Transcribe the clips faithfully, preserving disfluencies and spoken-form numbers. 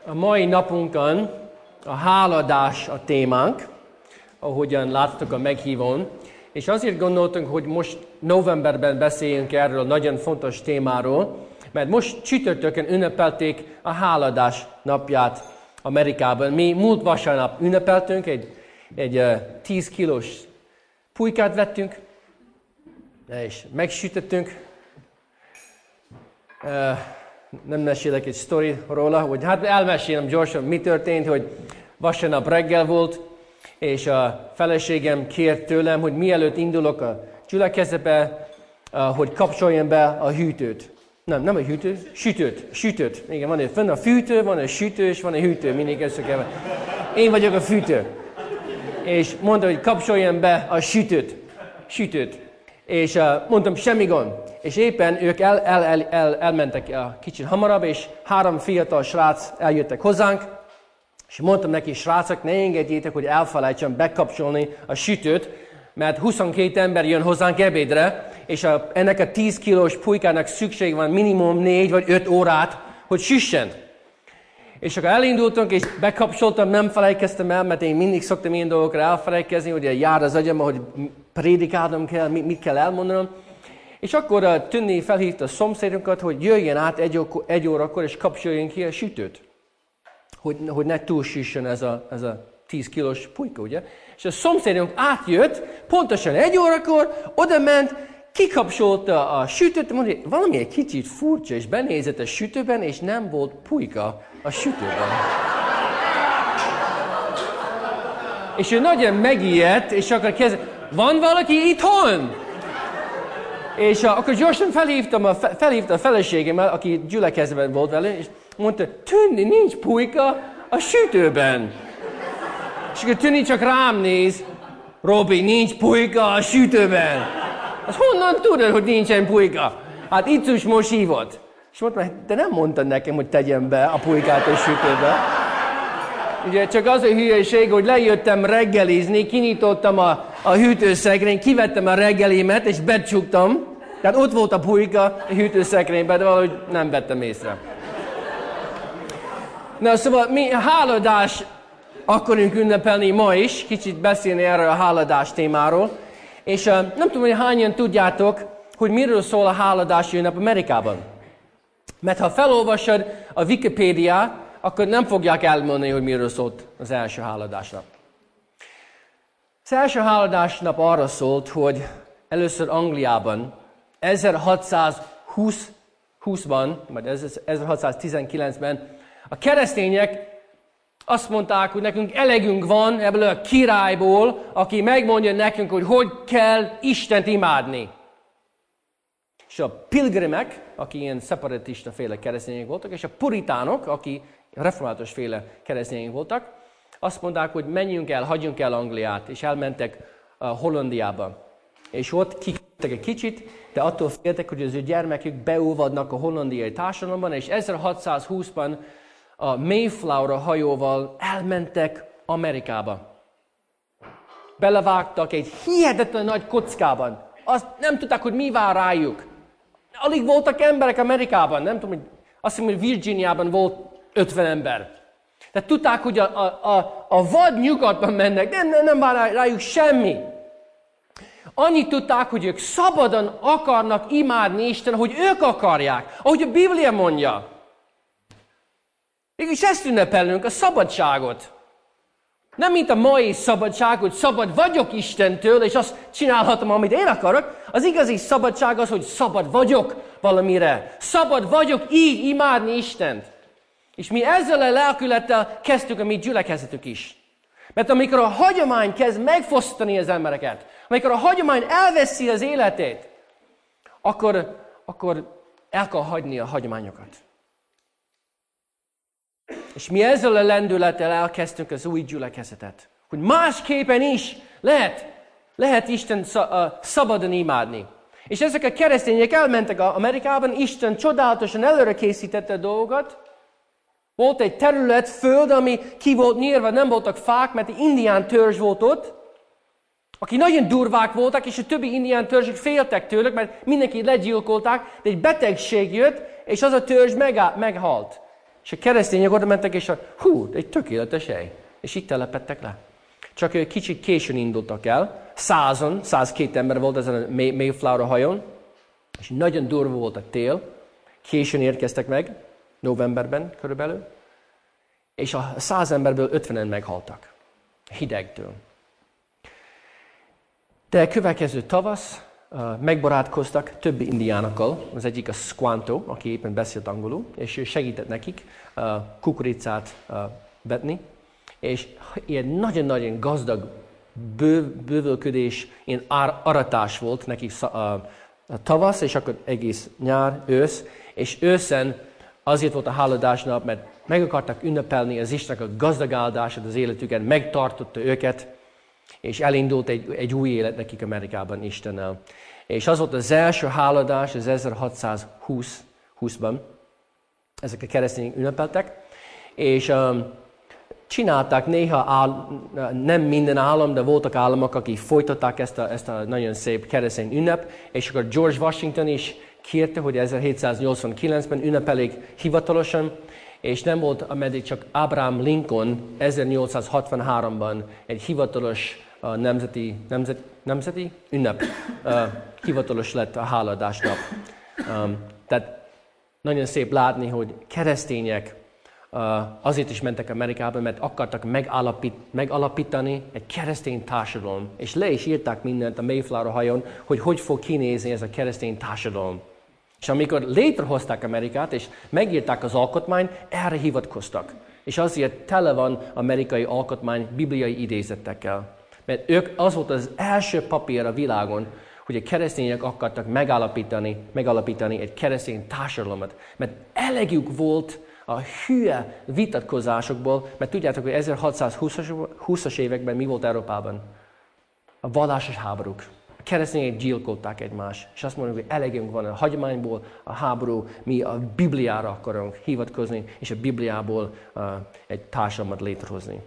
A mai napunkon a háladás a témánk, ahogyan láttuk a meghívón, és azért gondoltunk, hogy most novemberben beszéljünk erről a nagyon fontos témáról, mert most csütörtökön ünnepelték a háladás napját Amerikában. Mi múlt vasárnap ünnepeltünk, egy, egy uh, tíz kilós pulykát vettünk, és megsütöttünk. Uh, nem mesélek egy sztori róla, hogy hát elmesélem gyorsan, mi történt, hogy vasárnap reggel volt, és a feleségem kért tőlem, hogy mielőtt indulok a gyülekezetbe, uh, hogy kapcsoljam be a hűtőt. Nem, nem a hűtő, sütőt, sütőt. Igen, van egy fönn a fűtő, van egy sütő, és van egy hűtő, mindig összekever. Én vagyok a fűtő. És mondta, hogy kapcsoljam be a sütőt, sütőt. És uh, mondtam, semmi gond. És éppen ők el, el, el, el, elmentek uh, kicsit hamarabb, és három fiatal srác eljöttek hozzánk, és mondtam neki, srácok, ne engedjétek, hogy elfelejtsem bekapcsolni a sütőt, mert huszonkét ember jön hozzánk ebédre, és a, ennek a tíz kilós pulykának szükség van minimum négy vagy öt órát, hogy süssen. És akkor elindultunk, és bekapcsoltam, nem felejtkeztem el, mert én mindig szoktam ilyen dolgokra elfelejtkezni, hogy jár az agyam, hogy prédikálnom kell, mit kell elmondanom. És akkor uh, Tünni felhívta a szomszédunkat, hogy jöjjön át egy, egy órakor, és kapcsoljon ki a sütőt. Hogy, hogy ne túlsüssön ez a, ez a tíz kilós pulyka, ugye? És a szomszédunk átjött, pontosan egy órakor, oda ment, kikapcsolta a sütőt, mondja, hogy valami egy kicsit furcsa, és benézett a sütőben, és nem volt pulyka a sütőben. És ő nagyon megijedt, és akkor kezdett, van valaki itthon? És uh, akkor gyorsan felhívtam a, felhívta a feleségemmel, aki gyülekezetben volt vele, és mondta, Tünni, nincs pulyka a sütőben. És akkor Tünni csak rám néz, Robi, nincs pulyka a sütőben. Az honnan tudod, hogy nincsen pulyka? Hát Icus most hívott. És mondtam, de nem mondtad nekem, hogy tegyem be a pulykát a sütőbe. Ugye csak az a hülyeség, hogy lejöttem reggelizni, kinyitottam a, a hűtőszekrényt, kivettem a reggelimet, és becsuktam. Tehát ott volt a pulyka a hűtőszekrényben, de valahogy nem vettem észre. Na szóval mi háladás akarunk ünnepelni ma is, kicsit beszélni erről a háladás témáról. És uh, nem tudom, hogy hányan tudjátok, hogy miről szól a háladási ünnep Amerikában. Mert ha felolvasod a Wikipédiát, akkor nem fogják elmondani, hogy miről szólt az első háladásnap. Az első háladásnap arra szólt, hogy először Angliában ezerhatszázhúszban, vagy ezerhatszáztizenkilencben a keresztények azt mondták, hogy nekünk elegünk van ebből a királyból, aki megmondja nekünk, hogy hogy kell Istent imádni. És a pilgrimek, aki ilyen szeparatista féle keresztények voltak, és a puritánok, aki református féle keresztények voltak, azt mondták, hogy menjünk el, hagyjunk el Angliát, és elmentek a Hollandiába. És ott kikültek egy kicsit, de attól féltek, hogy az ő gyermekük beolvadnak a hollandiai társadalomban, és ezerhatszázhúszban a Mayflower hajóval elmentek Amerikába. Belevágtak egy hihetetlen nagy kockában. Azt nem tudták, hogy mi vár rájuk. Alig voltak emberek Amerikában. Nem tudom, hogy azt hiszem, hogy Virginiában volt ötven ember. Tehát tudták, hogy a, a, a, a vad nyugatban mennek. Nem, nem, nem vár rájuk semmi. Annyit tudták, hogy ők szabadon akarnak imádni Isten, hogy ők akarják. Ahogy a Biblia mondja. Mégis ezt ünnepelünk, a szabadságot. Nem mint a mai szabadság, hogy szabad vagyok Istentől, és azt csinálhatom, amit én akarok. Az igazi szabadság az, hogy szabad vagyok valamire. Szabad vagyok így imádni Istent. És mi ezzel a lelkülettel kezdtük a mi gyülekezetük is. Mert amikor a hagyomány kezd megfosztani az embereket, amikor a hagyomány elveszi az életét, akkor, akkor el kell hagyni a hagyományokat. És mi ezzel a lendülettel elkezdtük az új gyülekezetet. Hogy másképpen is lehet, lehet Isten szabadon imádni. És ezek a keresztények elmentek Amerikában, Isten csodálatosan előre készítette a dolgokat. Volt egy terület, föld, ami ki volt nyírva, nem voltak fák, mert egy indián törzs volt ott, aki nagyon durvák voltak, és a többi indián törzsök féltek tőlük, mert mindenki legyilkolták, de egy betegség jött, és az a törzs meghalt. És a keresztények oda mentek, és a, hú, egy tökéletes hely. És itt telepedtek le. Csak ők kicsit későn indultak el. Százon, százkét ember volt ezen a Mayflower hajón. És nagyon durva volt a tél. Későn érkeztek meg, novemberben körülbelül. És a száz emberből ötvenen meghaltak. Hidegtől. De a következő tavasz uh, megbarátkoztak több indiánokkal. Az egyik a Squanto, aki éppen beszélt angolul, és ő segített nekik uh, kukoricát uh, vetni. És ilyen nagyon-nagyon gazdag bő, bővölködés, ilyen ar- aratás volt nekik uh, a tavasz, és akkor egész nyár, ősz. És őszen azért volt a háladás nap, mert meg akartak ünnepelni az Istennek a gazdag áldását az életüken, megtartotta őket, és elindult egy, egy új élet nekik Amerikában Istennel. És az volt az első háladás, az ezerhatszázhúszban, ezek a keresztények ünnepeltek, és um, csinálták néha, áll, nem minden állam, de voltak államok, akik folytatták ezt a, ezt a nagyon szép keresztény ünnep, és akkor George Washington is kérte, hogy ezerhétszáznyolcvankilencben ünnepelik hivatalosan, és nem volt, ameddig csak Abraham Lincoln ezernyolcszázhatvanháromban egy hivatalos uh, nemzeti, nemzet, nemzeti ünnep, uh, hivatalos lett a háladás nap. Um, tehát nagyon szép látni, hogy keresztények uh, azért is mentek Amerikába, mert akartak megalapít, megalapítani egy keresztény társadalom, és le is írták mindent a Mayflower hajón, hogy hogy fog kinézni ez a keresztény társadalom. És amikor létrehozták Amerikát, és megírták az alkotmányt, erre hivatkoztak. És azért tele van amerikai alkotmány bibliai idézetekkel. Mert ők az volt az első papír a világon, hogy a keresztények akartak megállapítani, megállapítani egy keresztény társadalmat. Mert elegük volt a hülye vitatkozásokból, mert tudjátok, hogy ezerhatszázhúszas években mi volt Európában? A vallásos háborúk. A keresztények gyilkolták egymást, és azt mondjuk, hogy elegünk van a hagyományból, a háború, mi a Bibliára akarunk hivatkozni, és a Bibliából uh, egy társadalmat létrehozni.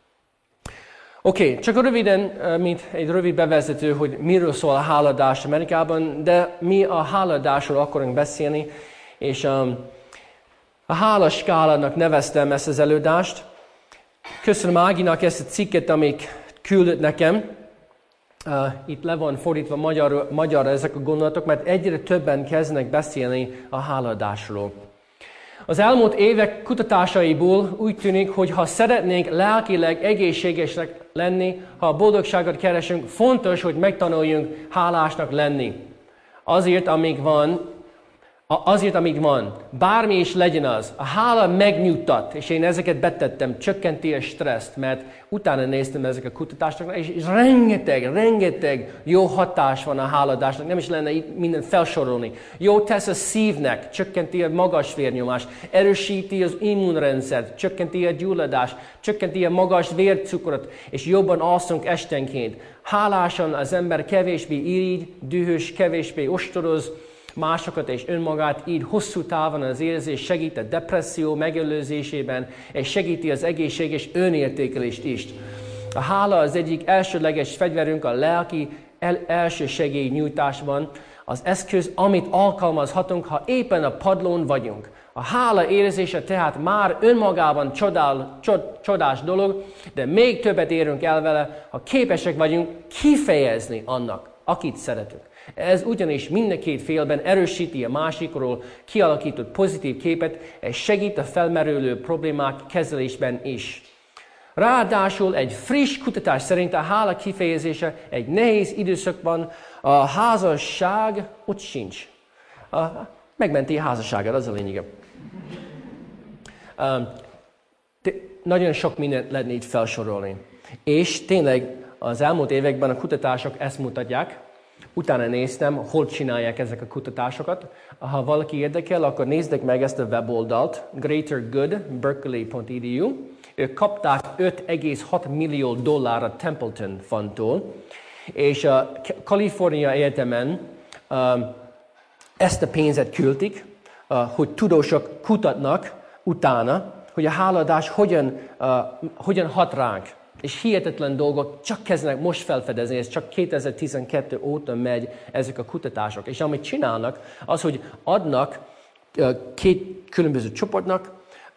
Oké, okay, csak röviden, uh, mint egy rövid bevezető, hogy miről szól a háladás Amerikában, de mi a háladásról akarunk beszélni, és um, a hálaskálának neveztem ezt az előadást. Köszönöm Áginak ezt a cikket, amik küldött nekem. Uh, itt le van fordítva magyar, magyarra ezek a gondolatok, mert egyre többen kezdenek beszélni a háladásról. Az elmúlt évek kutatásaiból úgy tűnik, hogy ha szeretnénk lelkileg egészségesek lenni, ha a boldogságot keresünk, fontos, hogy megtanuljunk hálásnak lenni. Azért, amíg van, azért, amíg van, bármi is legyen az, a hála megnyugtat, és én ezeket betettem, csökkenti a stresszt, mert utána néztem ezek a kutatásoknak, és, és rengeteg, rengeteg jó hatás van a háladásnak, nem is lenne itt mindent felsorolni. Jó tesz a szívnek, csökkenti a magas vérnyomást, erősíti az immunrendszert, csökkenti a gyulladást, csökkenti a magas vércukrot, és jobban alszunk estenként. Hálásan az ember kevésbé irigy, dühös, kevésbé ostoroz, másokat és önmagát, így hosszú távon az érzés segít a depresszió megelőzésében, és segíti az egészséges önértékelést is. A hála az egyik elsődleges fegyverünk a lelki el- elsősegély nyújtásban, az eszköz, amit alkalmazhatunk, ha éppen a padlón vagyunk. A hála érzése tehát már önmagában csodál, csod, csodás dolog, de még többet érünk el vele, ha képesek vagyunk kifejezni annak, akit szeretünk. Ez ugyanis mind a két félben erősíti a másikról kialakított pozitív képet, és segít a felmerülő problémák kezelésben is. Ráadásul egy friss kutatás szerint a hála kifejezése egy nehéz időszakban a házasság ott sincs. A, megmenti a házasságát, az a lényege. De nagyon sok mindent lehetne itt felsorolni. És tényleg az elmúlt években a kutatások ezt mutatják. Utána néztem, hol csinálják ezek a kutatásokat. Ha valaki érdekel, akkor nézzék meg ezt a weboldalt, greater good berkeley pont e d u. Ők kapták öt egész hat millió dollár a Templeton Fundtól, és a Kalifornia Egyetemen um, ezt a pénzet küldték, uh, hogy tudósok kutatnak utána, hogy a háladás hogyan, uh, hogyan hat ránk. És hihetetlen dolgok csak kezdenek most felfedezni, ez csak kétezer-tizenkettő óta megy ezek a kutatások. És amit csinálnak, az, hogy adnak két különböző csoportnak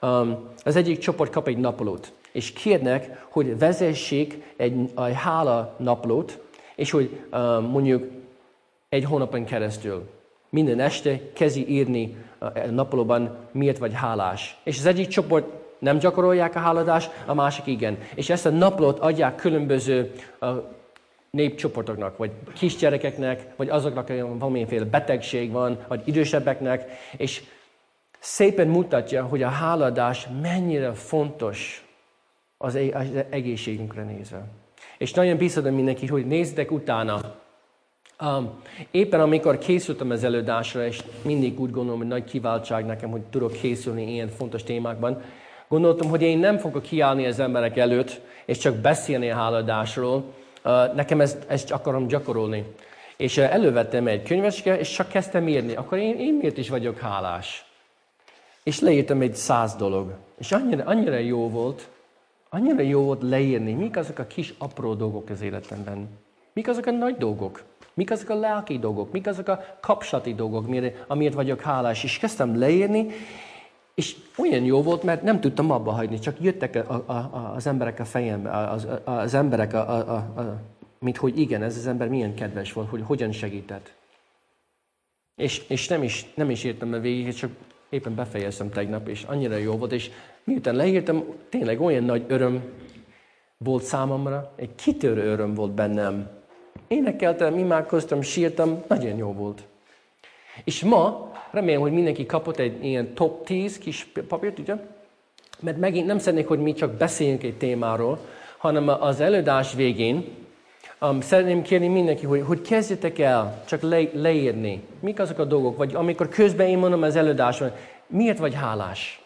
um, az egyik csoport kap egy naplót, és kérnek, hogy vezessék egy, egy hála naplót, és hogy um, mondjuk egy hónapon keresztül minden este kezdi írni a naplóban, miért vagy hálás. És az egyik csoport nem gyakorolják a háladást, a másik igen. És ezt a naplót adják különböző uh, népcsoportoknak, vagy kisgyerekeknek, vagy azoknak, akik valamiféle betegség van, vagy idősebbeknek, és szépen mutatja, hogy a háladás mennyire fontos az egészségünkre nézve. És nagyon bízom mindenki, hogy nézzetek utána. Um, éppen amikor készültem az előadásra, és mindig úgy gondolom, hogy nagy kiváltság nekem, hogy tudok készülni ilyen fontos témákban, gondoltam, hogy én nem fogok kiállni az emberek előtt, és csak beszélni a háladásról. Uh, nekem ezt, ezt akarom gyakorolni. És uh, elővettem egy könyvecske, és csak kezdtem írni. Akkor én, én miért is vagyok hálás? És leírtam egy száz dolog. És annyira, annyira jó volt, annyira jó volt leírni, mik azok a kis apró dolgok az életemben. Mik azok a nagy dolgok. Mik azok a lelki dolgok, mik azok a kapcsolati dolgok, amiért vagyok hálás. És kezdtem leírni, és olyan jó volt, mert nem tudtam abba hagyni, csak jöttek a, a, a, az emberek a fejembe, az, az emberek, a, a, a, mint hogy igen, ez az ember milyen kedves volt, hogy hogyan segített. És, és nem, is, nem is írtam a végig, csak éppen befejeztem tegnap, és annyira jó volt, és miután leírtam, tényleg olyan nagy öröm volt számomra, egy kitörő öröm volt bennem. Énekeltem, imádkoztam, sírtam, nagyon jó volt. És ma remélem, hogy mindenki kapott egy ilyen top tíz kis papírt, ugye? Mert megint nem szeretnék, hogy mi csak beszéljünk egy témáról, hanem az előadás végén um, szeretném kérni mindenki, hogy, hogy kezdjetek el csak le, leírni. Mik azok a dolgok, vagy amikor közben én mondom az előadásban, miért vagy hálás?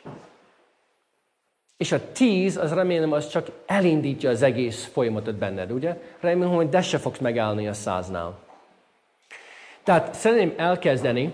És a tíz, az remélem, az csak elindítja az egész folyamatot benned, ugye? Remélem, hogy de se fogsz megállni a száznál. Tehát szeretném elkezdeni,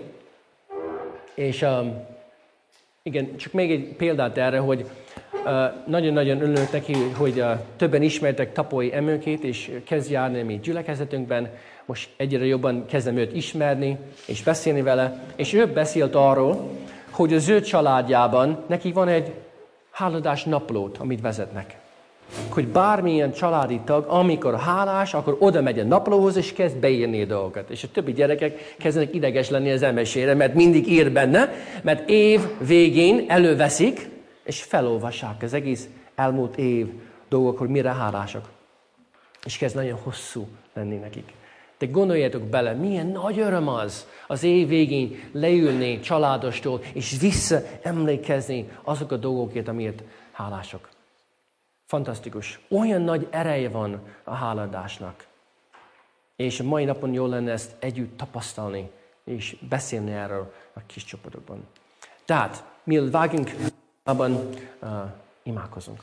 és um, igen, csak még egy példát erre, hogy uh, nagyon-nagyon örülök neki, hogy uh, többen ismertek Tapolyi Emőkét, és kezd járni a mi gyülekezetünkben. Most egyre jobban kezdem őt ismerni, és beszélni vele. És ő beszélt arról, hogy az ő családjában neki van egy háladás naplót, amit vezetnek. Hogy bármilyen családi tag, amikor hálás, akkor oda megy a naplóhoz, és kezd beírni a dolgokat. És a többi gyerekek kezdenek ideges lenni az emesére, mert mindig ír benne, mert év végén előveszik, és felolvassák az egész elmúlt év dolgok, hogy mire hálásak. És kezd nagyon hosszú lenni nekik. De gondoljátok bele, milyen nagy öröm az az év végén leülni családostól, és visszaemlékezni azok a dolgokért, amiért hálások. Fantasztikus. Olyan nagy ereje van a háladásnak. És a mai napon jól lenne ezt együtt tapasztalni, és beszélni erről a kis csoportokban. Tehát, mielőtt vágunk, abban uh, imádkozunk.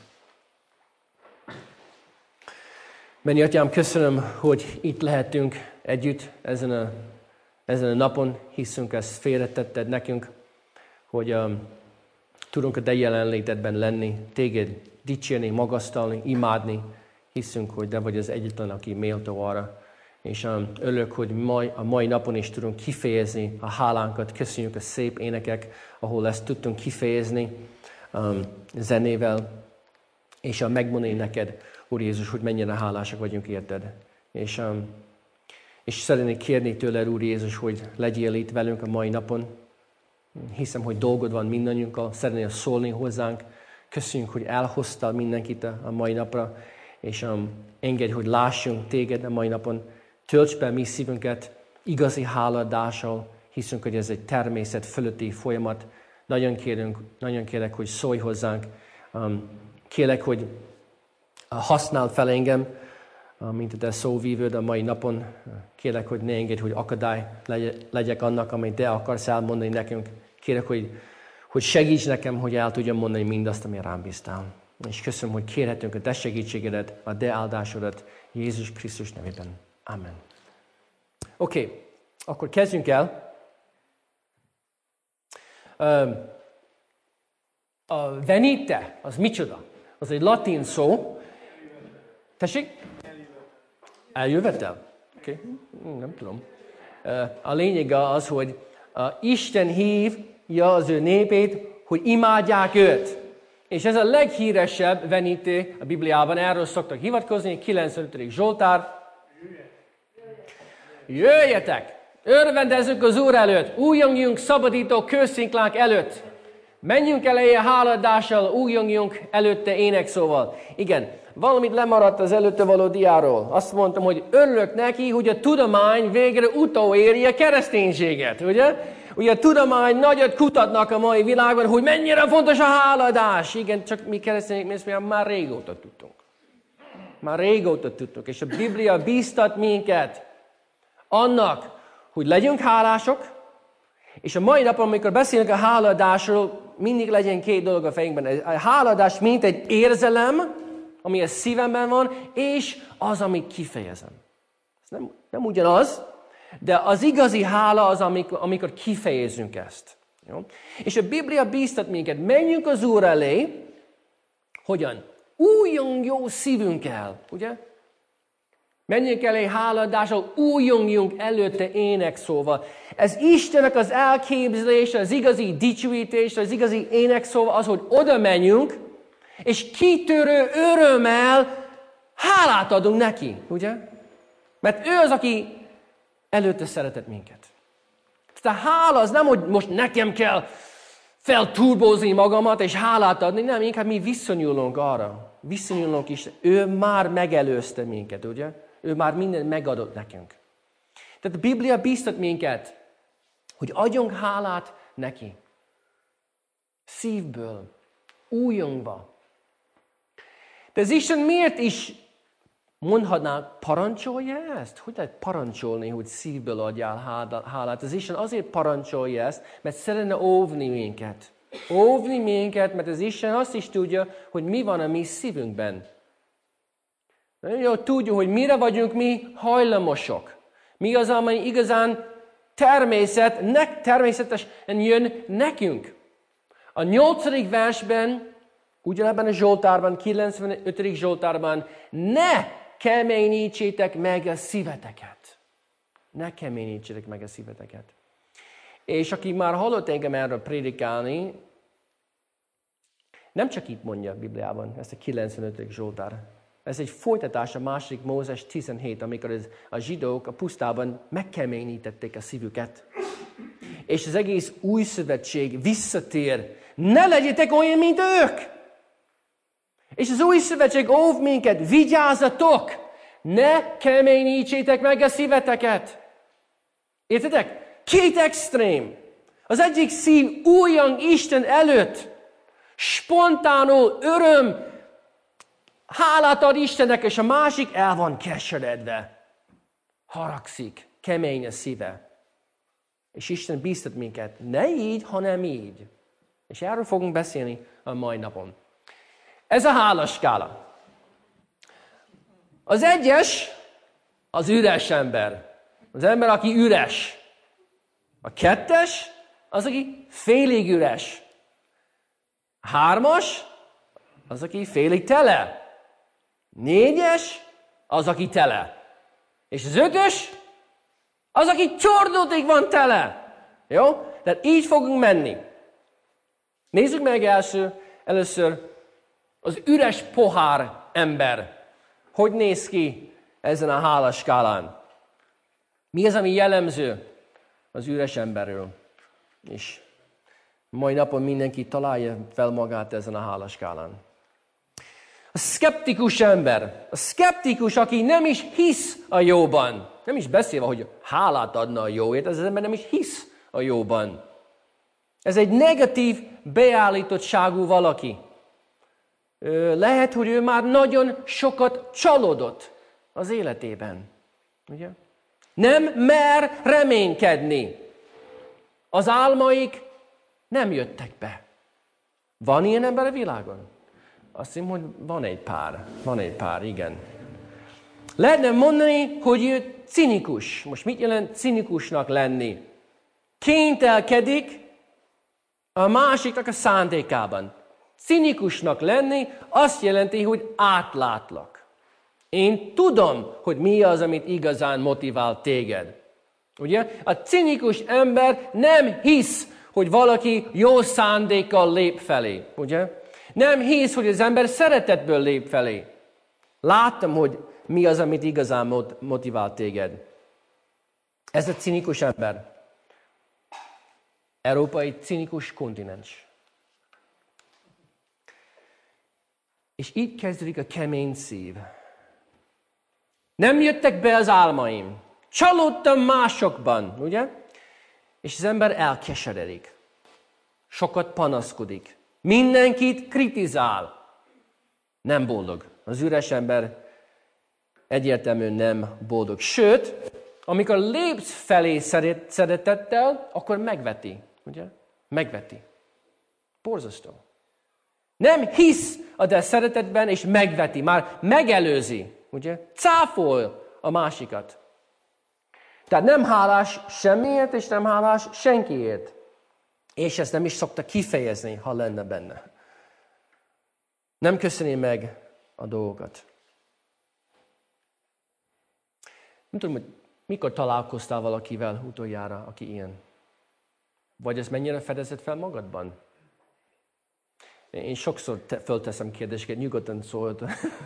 Menni Atyám, köszönöm, hogy itt lehetünk együtt ezen a, ezen a napon, hiszünk, ezt félretetted nekünk, hogy um, tudunk a te jelenlétedben lenni, téged dicsérni, magasztalni, imádni. Hiszünk, hogy te vagy az egyetlen, aki méltó arra. És um, örülök, hogy mai, a mai napon is tudunk kifejezni a hálánkat. Köszönjük a szép énekek, ahol ezt tudtunk kifejezni um, zenével, és um, megmondani neked, Úr Jézus, hogy mennyire hálásak vagyunk érted. És, um, és szeretnék kérni tőled, Úr Jézus, hogy legyél itt velünk a mai napon. Hiszem, hogy dolgod van mindannyiunkkal, szeretnél szólni hozzánk. Köszönjük, hogy elhoztál mindenkit a, a mai napra, és um, engedj, hogy lássunk téged a mai napon. Tölts be mi szívünket igazi háladással. Hiszünk, hogy ez egy természet fölötti folyamat. Nagyon kérünk, nagyon kérek, hogy szólj hozzánk. Um, kérlek, hogy használd fel engem, mint a te szóvívőd a mai napon. Kérlek, hogy ne engedj, hogy akadály legyek annak, amit te akarsz elmondani nekünk. Kérlek, hogy, hogy segíts nekem, hogy el tudjam mondani mindazt, ami rám bíztál. És köszönöm, hogy kérhetünk a te segítségedet, a te áldásodat Jézus Krisztus nevében. Amen. Oké, okay, akkor kezdjünk el. A venite, az micsoda? Az egy latin szó. Tessék? Eljövetel? Oké, okay. Nem tudom. A lényeg az, hogy Isten hívja az ő népét, hogy imádják őt. És ez a leghíresebb venítő a Bibliában, erről szoktak hivatkozni, kilencvenötödik Zsoltár. Jöjjetek! Örvendezzük az Úr előtt, újongjunk szabadító kőszinklánk előtt. Menjünk eléje háladással, újongjunk előtte énekszóval. Igen, valamit lemaradt az előtte való diáról. Azt mondtam, hogy örülök neki, hogy a tudomány végre utóéri a kereszténységet, ugye? Ugye a tudomány nagyot kutatnak a mai világban, hogy mennyire fontos a háladás. Igen, csak mi keresztények mi már régóta tudtunk. Már régóta tudtuk, és a Biblia bíztat minket annak, hogy legyünk hálások, és a mai napon, amikor beszélünk a háladásról, mindig legyen két dolog a fejünkben. A háladás mint egy érzelem, ami a szívemben van, és az, amit kifejezem. Ez nem, nem ugyanaz, de az igazi hála az, amikor, amikor kifejezünk ezt. Jó? És a Biblia bíztat minket, menjünk az Úr elé, hogyan? Újjon jó szívünkkel, ugye? Menjünk elé háladással, újjongjunk előtte énekszóval. Ez Istennek az elképzelése, az igazi dicsőítés, az igazi énekszóval az, hogy oda menjünk, és kitörő örömmel hálát adunk neki, ugye? Mert ő az, aki előtte szeretett minket. Tehát a hála az nem, hogy most nekem kell felturbózni magamat és hálát adni, nem, inkább mi viszonyulunk arra. Viszonyulunk is. Ő már megelőzte minket, ugye? Ő már mindent megadott nekünk. Tehát a Biblia bíztat minket, hogy adjunk hálát neki. Szívből, újongva. De az Isten miért is mondhatná, parancsolja ezt? Hogy lehet parancsolni, hogy szívből adjál hálát? Az Isten azért parancsolja ezt, mert szeretne óvni minket. Óvni minket, mert az Isten azt is tudja, hogy mi van a mi szívünkben. Nagyon jól tudjuk, hogy mire vagyunk mi hajlamosok. Mi az, amely igazán természet, ne, természetesen jön nekünk. A nyolcadik versben, ugyanebben a Zsoltárban, kilencvenötödik Zsoltárban, ne keményítsétek meg a szíveteket. Ne keményítsétek meg a szíveteket. És aki már hallott engem erről prédikálni, nem csak itt mondja a Bibliában, ezt a kilencvenötödik Zsoltár. Ez egy folytatás a második Mózes tizenhét, amikor a zsidók a pusztában megkeményítették a szívüket. És az egész új szövetség visszatér. Ne legyetek olyan, mint ők! És az új szövetség óv minket, vigyázzatok! Ne keményítsétek meg a szíveteket! Értitek? Két extrém. Az egyik szív újjang Isten előtt. Spontánul öröm, hálát ad Istennek, és a másik el van keseredve. Haragszik, kemény a szíve. És Isten bíztat minket, ne így, hanem így. És erről fogunk beszélni a mai napon. Ez a hálaskála. Az egyes, az üres ember. Az ember, aki üres. A kettes, az, aki félig üres. A hármas, az, aki félig tele. Négyes, az, aki tele. És az ötös, az, aki csordultig van tele. Jó? Tehát így fogunk menni. Nézzük meg első, először az üres pohár ember. Hogy néz ki ezen a hálaskálán? Mi az, ami jellemző az üres emberről? És mai napon mindenki találja fel magát ezen a hálaskálán. A szkeptikus ember, a szkeptikus, aki nem is hisz a jóban, nem is beszélve, hogy hálát adna a jóért, ez az ember nem is hisz a jóban. Ez egy negatív beállítottságú valaki. Lehet, hogy ő már nagyon sokat csalódott az életében. Ugye? Nem mer reménykedni. Az álmaik nem jöttek be. Van ilyen ember a világon? Azt hiszem, hogy van egy pár. Van egy pár, igen. Lehetne mondani, hogy ő cinikus. Most mit jelent cinikusnak lenni? Kéntelkedik a másiknak a szándékában. Cinikusnak lenni azt jelenti, hogy átlátlak. Én tudom, hogy mi az, amit igazán motivál téged. Ugye? A cinikus ember nem hisz, hogy valaki jó szándékkal lép felé. Ugye? Nem hisz, hogy az ember szeretetből lép felé. Láttam, hogy mi az, amit igazán motivál téged. Ez a cinikus ember. Európa egy cinikus kontinens. És így kezdődik a kemény szív. Nem jöttek be az álmaim. Csalódtam másokban, ugye? És az ember elkeseredik. Sokat panaszkodik. Mindenkit kritizál. Nem boldog. Az üres ember egyértelműen nem boldog. Sőt, amikor lépsz felé szeretettel, akkor megveti. Ugye? Megveti. Borzasztó. Nem hisz a te szeretetben, és megveti. Már megelőzi. Ugye? Cáfol a másikat. Tehát nem hálás semmiért, és nem hálás senkiért. És ezt nem is szokta kifejezni, ha lenne benne. Nem köszöni meg a dolgokat. Nem tudom, hogy mikor találkoztál valakivel utoljára, aki ilyen. Vagy ez mennyire fedezett fel magadban? Én sokszor te- fölteszem kérdéseket, nyugodtan szólt.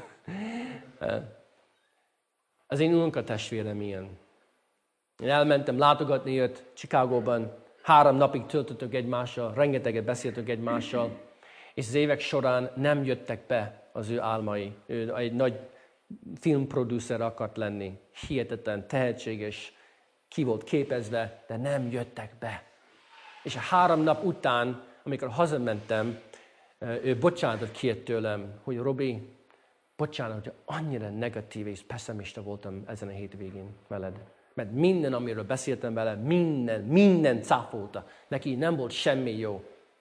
Az én unokatestvérem ilyen. Én elmentem látogatni őt Chicagóban, három napig töltöttük egymással, rengeteget beszéltünk egymással, és az évek során nem jöttek be az ő álmai. Ő egy nagy filmproducer akart lenni, hihetetlen, tehetséges, ki volt képezve, de nem jöttek be. És a három nap után, amikor hazamentem, ő bocsánatot kért tőlem, hogy Robi, bocsánat, hogy annyira negatív és pessimista voltam ezen a hétvégén veled. Mert minden, amiről beszéltem vele, minden, minden cáfolta. Neki nem volt semmi jó.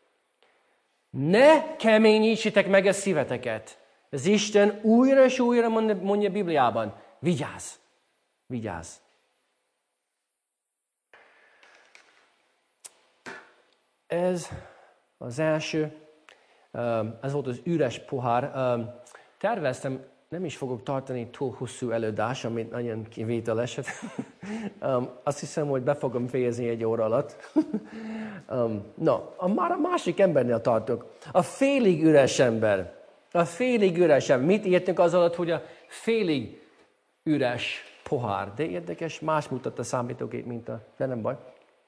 Ne keményítsétek meg a szíveteket. Az Isten újra és újra mondja a Bibliában. Vigyázz! Vigyázz! Ez az első, ez volt az üres pohár. Terveztem, nem is fogok tartani túl hosszú előadás, amit nagyon kivételes. um, azt hiszem, hogy be fogom fejezni egy óra alatt. um, no, a, már a másik embernél tartok. A félig üres ember. A félig üres ember. Mit értünk az alatt, hogy a félig üres pohár? De érdekes, más mutat a számítógép, mint a... De nem baj.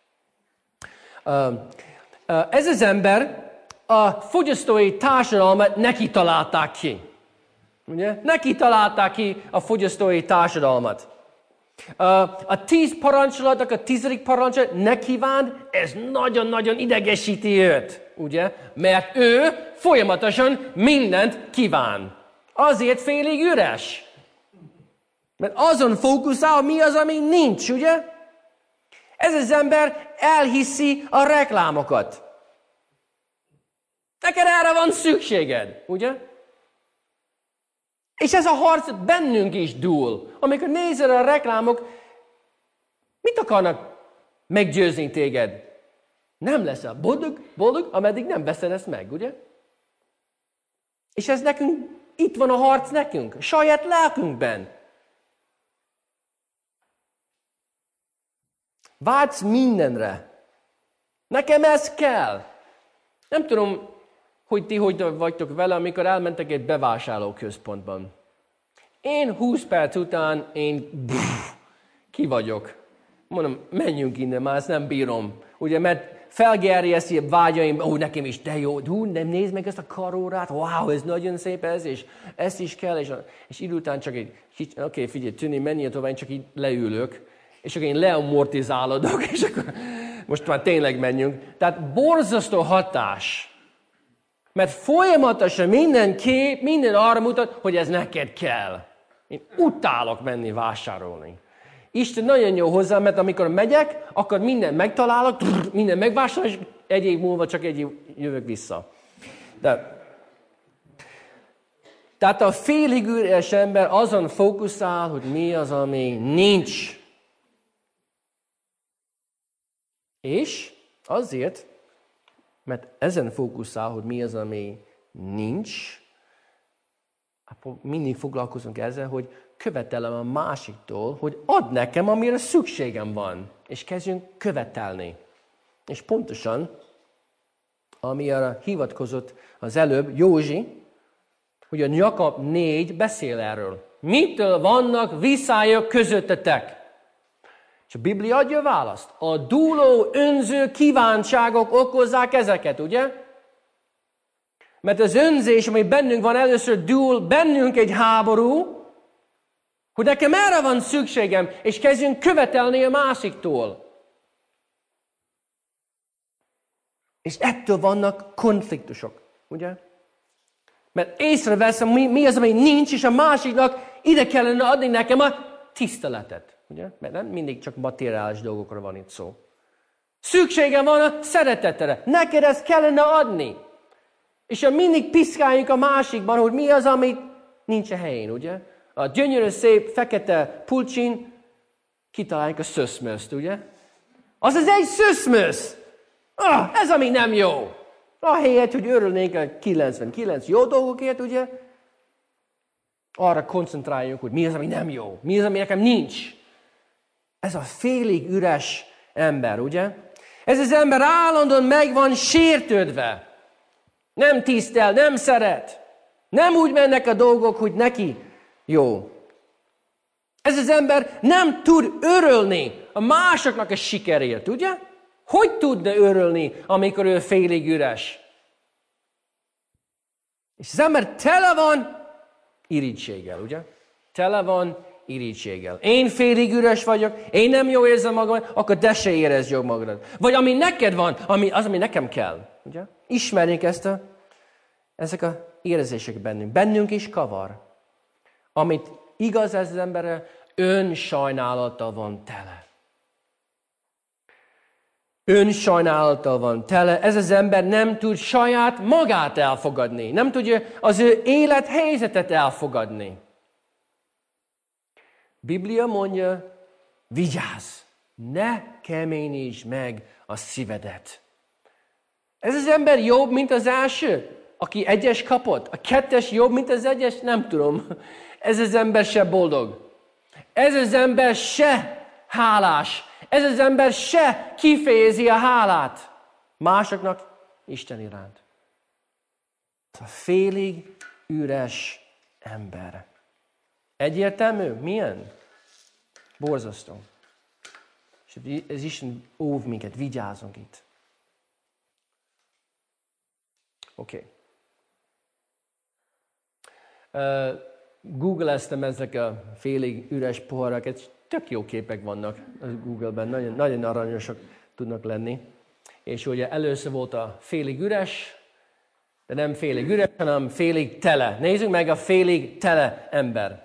Um, uh, ez az ember a fogyasztói társadalmat neki találták ki. Ugye? Neki találták ki a fogyasztói társadalmat. A tíz parancsolatnak a tizedik parancsolat ne kívánt, ez nagyon-nagyon idegesíti őt. Ugye? Mert ő folyamatosan mindent kíván. Azért félig üres. Mert azon fókuszál, mi az, ami nincs, ugye? Ez az ember elhiszi a reklámokat. Neked erre van szükséged, ugye? És ez a harc bennünk is dúl. Amikor nézel a reklámok, mit akarnak meggyőzni téged? Nem leszel boldog, boldog, ameddig nem veszed ezt meg, ugye? És ez nekünk, itt van a harc nekünk, a saját lelkünkben. Vágysz mindenre. Nekem ez kell. Nem tudom, hogy ti hogy vagytok vele, amikor elmentek egy bevásárlóközpontban. Én húsz perc után, én pff, ki vagyok. Mondom, menjünk innen, már ezt nem bírom. Ugye, mert felgerjeszti a vágyaim, ó, nekem is, de jó, hú, nem nézd meg ezt a karórát, wow, ez nagyon szép ez, és ezt is kell, és, és idő után csak egy, oké, okay, figyelj, Tűni, menjél tovább, én csak így leülök, és akkor én leamortizálodok, és akkor most már tényleg menjünk. Tehát borzasztó hatás. Mert folyamatosan minden kép, minden arra mutat, hogy ez neked kell. Én utálok menni vásárolni. Isten nagyon jó hozzá, mert amikor megyek, akkor minden megtalálok, minden megvásárolok, és egy év múlva csak egy év jövök vissza. De, tehát a félig üres ember azon fókuszál, hogy mi az, ami nincs. És azért, mert ezen fókuszál, hogy mi az, ami nincs, akkor mindig foglalkozunk ezzel, hogy követelem a másiktól, hogy add nekem, amire szükségem van. És kezdjünk követelni. És pontosan ami arra hivatkozott az előbb, Józsi, hogy a Jakab négy beszél erről. Mitől vannak viszályok közöttetek? És a Biblia adja a választ. A dúló, önző kívánságok okozzák ezeket, ugye? Mert az önzés, ami bennünk van, először dúl bennünk egy háború, hogy nekem erre van szükségem, és kezdjünk követelni a másiktól. És ettől vannak konfliktusok, ugye? Mert észreveszem, mi, mi az, ami nincs, és a másiknak ide kellene adni nekem a tiszteletet, ugye? Mert nem mindig csak materiális dolgokra van itt szó. Szükségem van a szeretetre. Neked ezt kellene adni. És ha mindig piszkáljunk a másikban, hogy mi az, amit nincs a helyén, ugye? A gyönyörű, szép, fekete pulcsin kitaláljuk a szöszmöszt, ugye? Az az egy szöszmösz! Ah, ez ami nem jó! Ahelyett, hogy örülnénk a kilencvenkilenc jó dolgokért, ugye? Arra koncentráljunk, hogy mi az, ami nem jó. Mi az, ami nekem nincs. Ez a félig üres ember, ugye? Ez az ember állandóan meg van sértődve. Nem tisztel, nem szeret. Nem úgy mennek a dolgok, hogy neki jó. Ez az ember nem tud örülni a másoknak a sikerért, ugye? Hogy tudna örülni, amikor ő félig üres? És az ember tele van irítséggel, ugye? Tele van irítséggel. Én félig üres vagyok, én nem jól érzem magam, akkor te se érezd jól magad. Vagy ami neked van, ami, az, ami nekem kell, ugye? Ismerjük ezt a, ezek a érzések bennünk. Bennünk is kavar. Amit igaz ez az emberre, önsajnálattal van tele. Önsajnálattal van tele. Ez az ember nem tud saját magát elfogadni. Nem tudja az ő élethelyzetet elfogadni. Biblia mondja, vigyázz, ne keményíts meg a szívedet. Ez az ember jobb, mint az első, aki egyes kapott. A kettes jobb, mint az egyes, nem tudom. Ez az ember se boldog. Ez az ember se hálás. Ez az ember se kifejezi a hálát másoknak Isten iránt. A félig üres ember. Egyértelmű? Milyen? Borzasztó. És ez Isten óv minket, vigyázzunk itt. Oké. Okay. Uh, Google-eztem ezek a félig üres poharak, és tök jó képek vannak a Google-ben, nagyon, nagyon aranyosak tudnak lenni. És ugye először volt a félig üres, de nem félig üres, hanem félig tele. Nézzük meg a félig tele ember.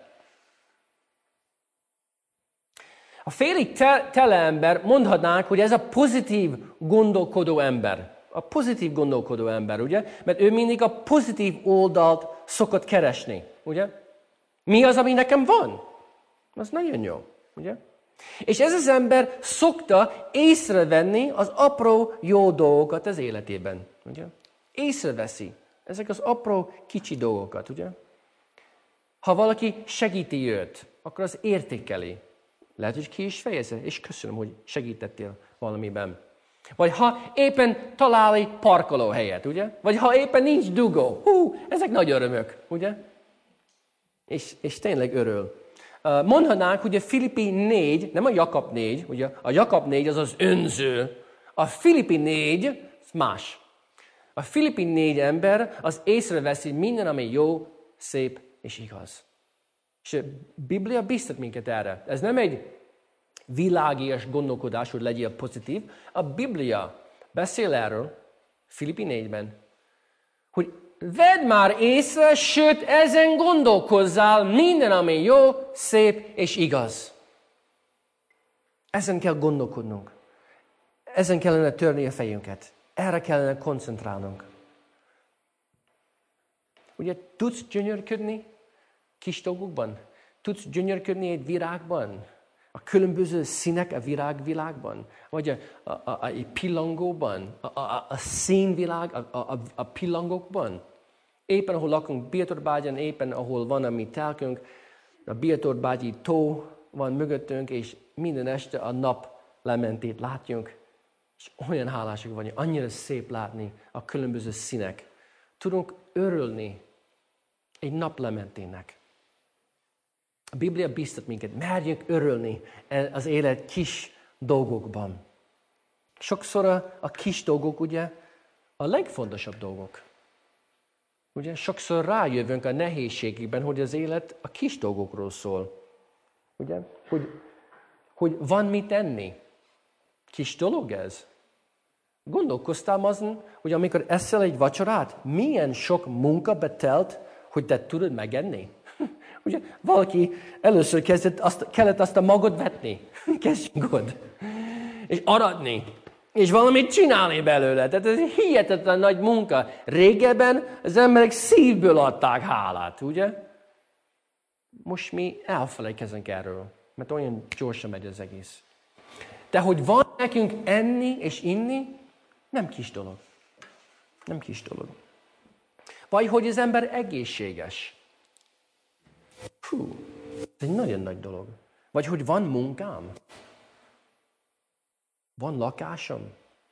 A félig te- tele ember, mondhatnánk, hogy ez a pozitív gondolkodó ember. A pozitív gondolkodó ember, ugye? Mert ő mindig a pozitív oldalt szokott keresni, ugye? Mi az, ami nekem van? Az nagyon jó, ugye? És ez az ember szokta észrevenni az apró jó dolgokat az életében, ugye? Észreveszi ezek az apró kicsi dolgokat, ugye? Ha valaki segíti őt, akkor az értékeli. Lehet, hogy ki is fejezze, és köszönöm, hogy segítettél valamiben. Vagy ha éppen talál egy parkolóhelyet, ugye? Vagy ha éppen nincs dugó. Hú, ezek nagy örömök, ugye? És, és tényleg örül. Mondhatnánk, hogy a Filippi négy, nem a Jakab négy, ugye? A Jakab négy az az önző. A Filippi négy, az más. A Filippi négy ember az észreveszi minden, ami jó, szép és igaz. És a Biblia biztat minket erre. Ez nem egy világias gondolkodás, hogy legyél pozitív. A Biblia beszél erről, Filippi négyben, hogy vedd már észre, sőt, ezen gondolkozzál minden, ami jó, szép és igaz. Ezen kell gondolkodnunk. Ezen kellene törni a fejünket. Erre kellene koncentrálnunk. Ugye tudsz gyönyörködni kis dolgokban? Tudsz gyönyörködni egy virágban? A különböző színek a virágvilágban? Vagy a, a, a, a pillangóban? A, a, a színvilág a, a, a pillangókban? Éppen ahol lakunk Bietortbágyon, éppen ahol van a mi telkünk, a Bietortbágyi tó van mögöttünk, és minden este a nap lementét látjunk. És olyan hálásak vagyunk, annyira szép látni a különböző színek. Tudunk örülni egy naplementének. A Biblia biztat minket, merjünk örülni az élet kis dolgokban. Sokszor a, a kis dolgok ugye a legfontosabb dolgok. Ugye sokszor rájövünk a nehézségekben, hogy az élet a kis dolgokról szól. Ugye? Hogy, hogy van mit enni. Kis dolog ez. Gondolkoztál azon, hogy amikor eszel egy vacsorát, milyen sok munka betelt, hogy te tudod megenni? Ugye, valaki először kezdett, azt, kellett azt a magot vetni. Kezdjünk ott. És aratni. És valamit csinálni belőle. Tehát ez egy hihetetlen nagy munka. Régebben az emberek szívből adták hálát, ugye? Most mi elfelejkezünk erről, mert olyan gyorsan megy az egész. De hogy van nekünk enni és inni, nem kis dolog. Nem kis dolog. Vagy hogy az ember egészséges. Hú, ez egy nagyon nagy dolog. Vagy hogy van munkám. Van lakásom.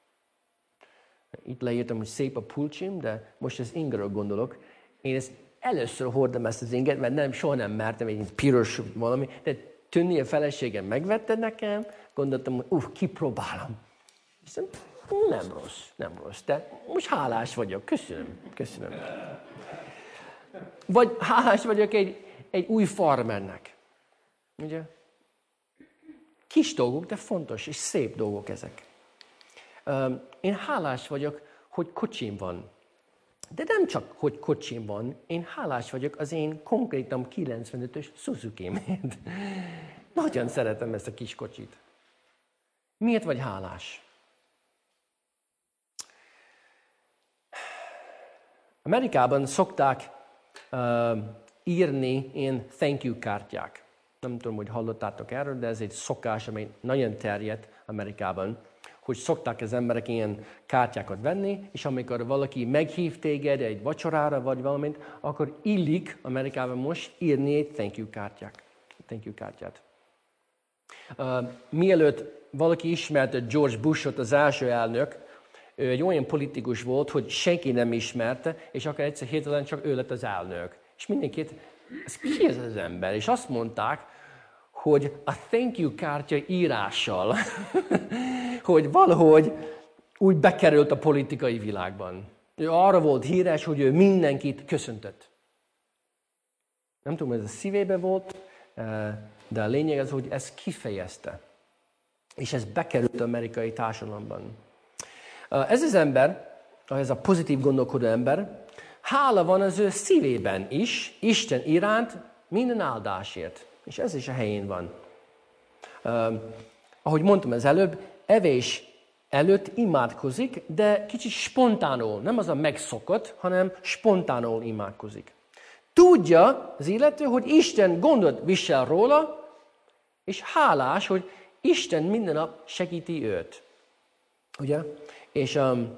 Itt leírtam, hogy szép a pulcsim, de most az ingerről gondolok. Én ezt először hordom ezt az inget, mert nem, soha nem mertem, egy piros valami. De Tünni, a feleségem megvette nekem, gondoltam, hogy uff, kipróbálom. És nem rossz, nem rossz. De most hálás vagyok. Köszönöm, köszönöm. Vagy hálás vagyok egy, egy új farmernek. Ugye? Kis dolgok, de fontos és szép dolgok ezek. Én hálás vagyok, hogy kocsim van. De nem csak, hogy kocsim van, én hálás vagyok az én konkrétan kilencvenötös Suzuki-mért. Nagyon szeretem ezt a kis kocsit. Miért vagy hálás? Amerikában szokták uh, írni ilyen thank you kártyák. Nem tudom, hogy hallottátok erről, de ez egy szokás, amely nagyon terjedt Amerikában, hogy szokták az emberek ilyen kártyákat venni, és amikor valaki meghív téged egy vacsorára, vagy valamint, akkor illik Amerikában most írni egy thank you kártyák. Thank you kártyát. Uh, mielőtt valaki ismerte George Bushot, az első elnök, ő egy olyan politikus volt, hogy senki nem ismerte, és akkor egyszer hirtelen csak ő lett az elnök. És mindenkit, ez ki ez az ember? És azt mondták, hogy a thank you kártya írással, hogy valahogy úgy bekerült a politikai világban. Ő arra volt híres, hogy ő mindenkit köszöntött. Nem tudom, ez a szívébe volt, de a lényeg az, hogy ez kifejezte. És ez bekerült az amerikai társadalomban. Ez az ember, ez a pozitív gondolkodó ember, hála van az ő szívében is, Isten iránt, minden áldásért. És ez is a helyén van. Uh, ahogy mondtam az előbb, evés előtt imádkozik, de kicsit spontánul. Nem az a megszokott, hanem spontánul imádkozik. Tudja az illető, hogy Isten gondot visel róla, és hálás, hogy Isten minden nap segíti őt. Ugye? És um,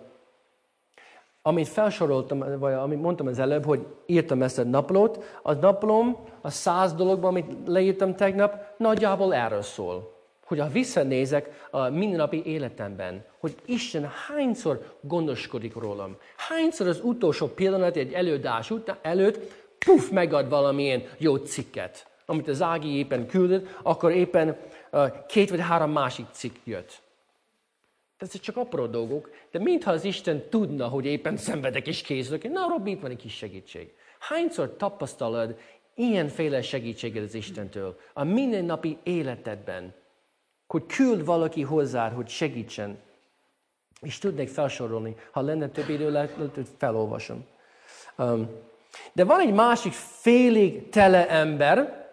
amit felsoroltam, vagy amit mondtam az előbb, hogy írtam ezt a naplót, a naplóm a száz dologban, amit leírtam tegnap, nagyjából erről szól. Hogy ha visszanézek a mindennapi életemben, hogy Isten hányszor gondoskodik rólam, hányszor az utolsó pillanat egy előadás után, előtt, puf, megad valamilyen jó cikket, amit az Ági éppen küldött, akkor éppen uh, két vagy három másik cikk jött. Ez csak apró dolgok, de mintha az Isten tudna, hogy éppen szenvedek és készülök, na, Robi, itt van egy kis segítség. Hányszor tapasztalod ilyenféle segítséget az Istentől a mindennapi életedben, hogy küld valaki hozzá, hogy segítsen. És tudnék felsorolni, ha lenne több idő, lehet, hogy felolvasom. Um, de van egy másik félig tele ember,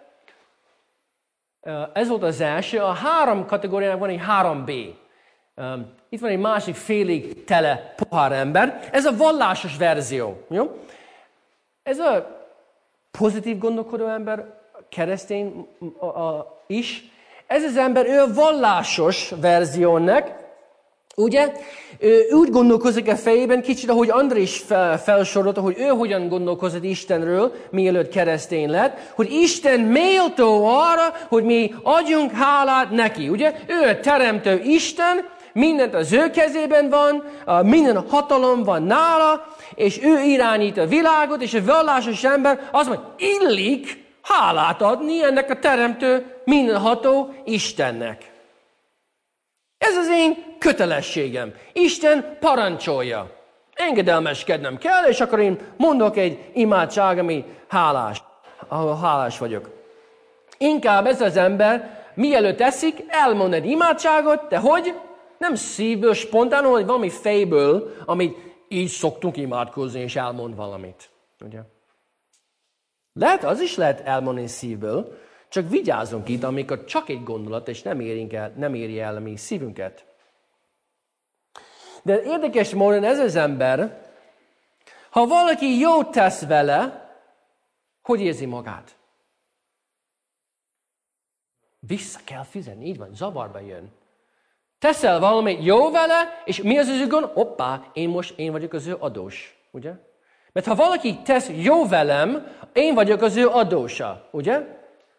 uh, ez volt az első, a három kategóriának van egy három bé. Um, itt van egy másik félig tele pohár ember. Ez a vallásos verzió. Jó? Ez a pozitív gondolkodó ember, keresztény a, a, is. Ez az ember, ő a vallásos verziónak. Ugye? Ő úgy gondolkozik a fejében, kicsit ahogy André is fel, felsorolta, hogy ő hogyan gondolkozott Istenről, mielőtt keresztény lett, hogy Isten méltó arra, hogy mi adjunk hálát neki. Ugye? Ő a teremtő Isten, mindent az ő kezében van, minden hatalom van nála, és ő irányít a világot, és a vallásos ember az mondja, illik hálát adni ennek a teremtő, mindenható Istennek. Ez az én kötelességem. Isten parancsolja. Engedelmeskednem kell, és akkor én mondok egy imádság, ami hálás, ahol hálás vagyok. Inkább ez az ember, mielőtt eszik, elmond egy imádságot, de hogy? Nem szívből, spontánul, hogy valami fejből, amit így szoktunk imádkozni, és elmond valamit. Ugye? Lehet, az is lehet elmondani szívből, csak vigyázzunk itt, amikor csak egy gondolat, és nem, érünk el, nem éri el a mi szívünket. De érdekes módon ez az ember, ha valaki jót tesz vele, hogy érzi magát? Vissza kell fizetni, így van, zavarba jön. Teszel valamit jó vele, és mi az az ő gond? Hoppá, én most én vagyok az ő adós, ugye? Mert ha valaki tesz jó velem, én vagyok az ő adósa, ugye?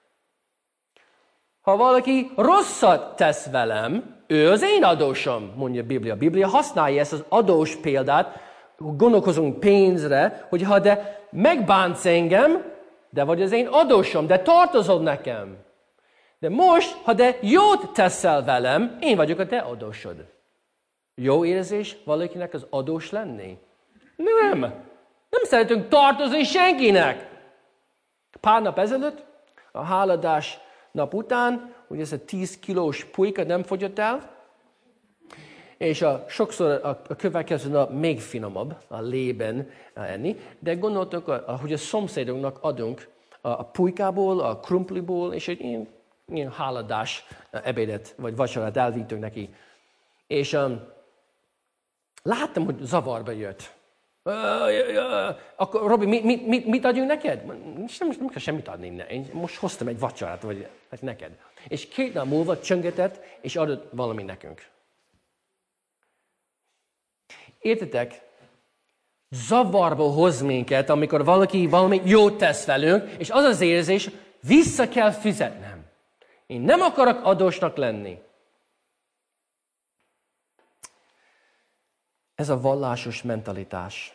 Ha valaki rosszat tesz velem, ő az én adósom, mondja a Biblia. A Biblia használja ezt az adós példát, gondolkozunk pénzre, hogy ha de megbánsz engem, de vagy az én adósom, de tartozol nekem. De most, ha de jót teszel velem, én vagyok a te adósod. Jó érzés valakinek az adós lenni? Nem. Nem szeretünk tartozni senkinek. Pár nap ezelőtt, a háladás nap után, ugye ez a tíz kilós pulyka nem fogyott el, és a, sokszor a, a következő nap még finomabb a lében enni, de gondoltuk, hogy a szomszédunknak adunk a, a pulykából, a krumpliból, és egy ilyen, ilyen háladás ebédet, vagy vacsorát elvittünk neki. És um, láttam, hogy zavarba jött. Uh, uh, uh, akkor Robi, mit, mit, mit, mit adjunk neked? Nem, nem kell semmit adni. Én most hoztam egy vacsorát, vagy hát neked. És két nap múlva csöngetett, és adott valami nekünk. Értitek? Zavarba hoz minket, amikor valaki valami jót tesz velünk, és az az érzés, vissza kell fizetnem. Én nem akarok adósnak lenni. Ez a vallásos mentalitás.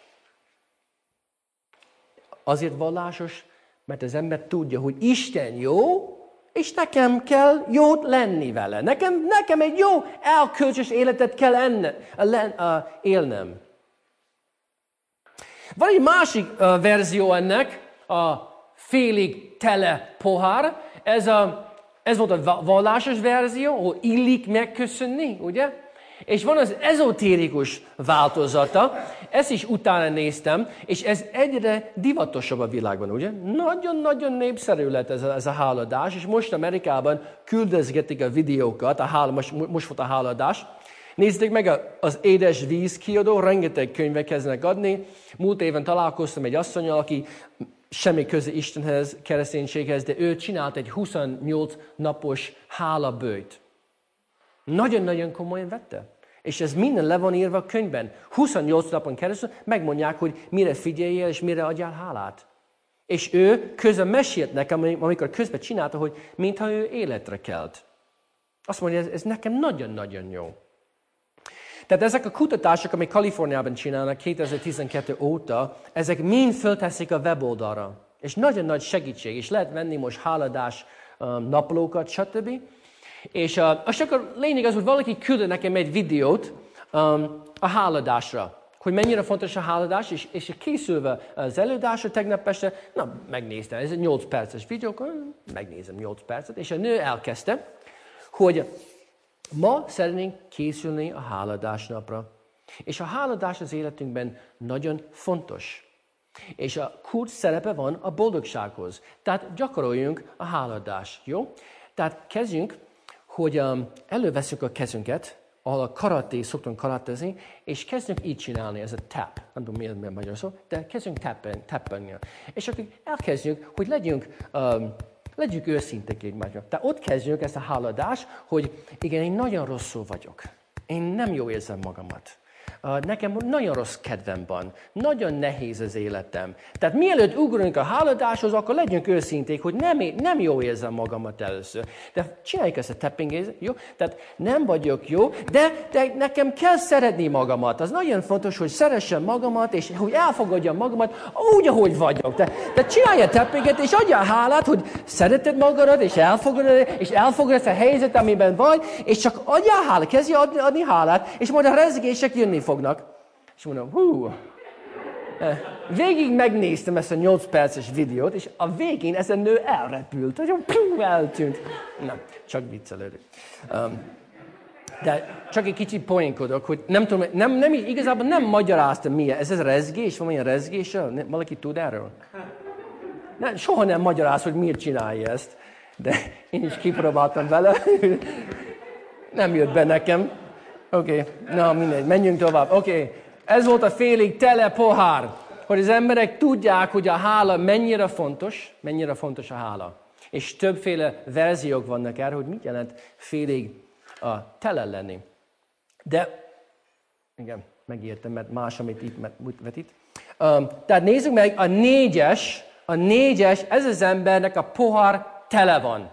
Azért vallásos, mert az ember tudja, hogy Isten jó, és nekem kell jót lenni vele. Nekem, nekem egy jó, elkölcsös életet kell enne, len, uh, élnem. Van egy másik uh, verzió ennek, a félig tele pohár. Ez, a, ez volt a vallásos verzió, ahol illik megköszönni, ugye? És van az ezotérikus változata, ezt is utána néztem, és ez egyre divatosabb a világban, ugye? Nagyon-nagyon népszerű lett ez a, ez a háladás, és most Amerikában küldözgetik a videókat, a hála, most, most volt a háladás. Nézzétek meg, az Édes Víz kiadó, rengeteg könyvet kezdenek adni. Múlt éven találkoztam egy asszonnyal, aki semmi köze Istenhez, kereszténységhez, de ő csinált egy huszonnyolc napos hálabőjt. Nagyon-nagyon komolyan vette. És ez minden le van írva a könyvben. huszonnyolc napon keresztül megmondják, hogy mire figyeljél, és mire adjál hálát. És ő közben mesélt nekem, amikor közben csinálta, hogy mintha ő életre kelt. Azt mondja, ez, ez nekem nagyon-nagyon jó. Tehát ezek a kutatások, amik Kaliforniában csinálnak kétezer-tizenkettő óta, ezek mind fölteszik a weboldalra. És nagyon nagy segítség, és lehet venni most háladás um, naplókat, stb. És uh, akkor lényeg az, hogy valaki küldött nekem egy videót um, a háladásra. Hogy mennyire fontos a háladás, és, és készülve az előadásra tegnap este, na, megnéztem, ez egy nyolc perces videó, megnézem nyolc percet, és a nő elkezdte, hogy ma szeretnénk készülni a háladás napra. És a háladás az életünkben nagyon fontos. És a kulcs szerepe van a boldogsághoz. Tehát gyakoroljunk a háladást, jó? Tehát kezdjünk, hogy um, előveszünk a kezünket, ahol a karaté, szoktunk karatézni, és kezdjünk így csinálni, ez a tap. Nem tudom, milyen, milyen magyar szó, de kezdjünk tappen, tappen. És akkor elkezdjük, hogy legyünk, um, legyünk őszinték egymásnak. Tehát ott kezdjük ezt a háladást, hogy igen, én nagyon rosszul vagyok. Én nem jól érzem magamat. nekem nagyon rossz kedvem van, nagyon nehéz az életem. Tehát mielőtt ugrunk a háladáshoz, akkor legyünk őszinték, hogy nem, nem jó érzem magamat először. De csináljuk ezt a tapping, jó? Tehát nem vagyok jó, de, de nekem kell szeretni magamat. Az nagyon fontos, hogy szeressem magamat, és hogy elfogadjam magamat úgy, ahogy vagyok. De, de csinálj a tappinget, és adja a hálát, hogy szereted magadat, és elfogadod, és elfogadod a helyzet, amiben vagy, és csak adja a hálát, kezdj adni, adni hálát, és majd a rezgések jönni fognak. És mondom, hú, végig megnéztem ezt a nyolc perces videót, és a végén ez a nő elrepült, és eltűnt. Nem, csak viccelődök. Um, de csak egy kicsit poénkodok, hogy nem tudom, nem, nem, igazából nem magyaráztam milyen. Ez ez rezgés, van ilyen rezgés? Valaki tud erről? Nem, soha nem magyaráz, hogy miért csinálja ezt. De én is kipróbáltam vele. Nem jött be nekem. Oké, okay. Na mindegy, menjünk tovább. Oké, okay. Ez volt a félig tele pohár, hogy az emberek tudják, hogy a hála mennyire fontos, mennyire fontos a hála. És többféle verziók vannak erre, hogy mit jelent félig a tele lenni. De, igen, megértem, mert más, amit itt vetít. Um, tehát nézzük meg, a négyes, a négyes, ez az embernek a pohár tele van.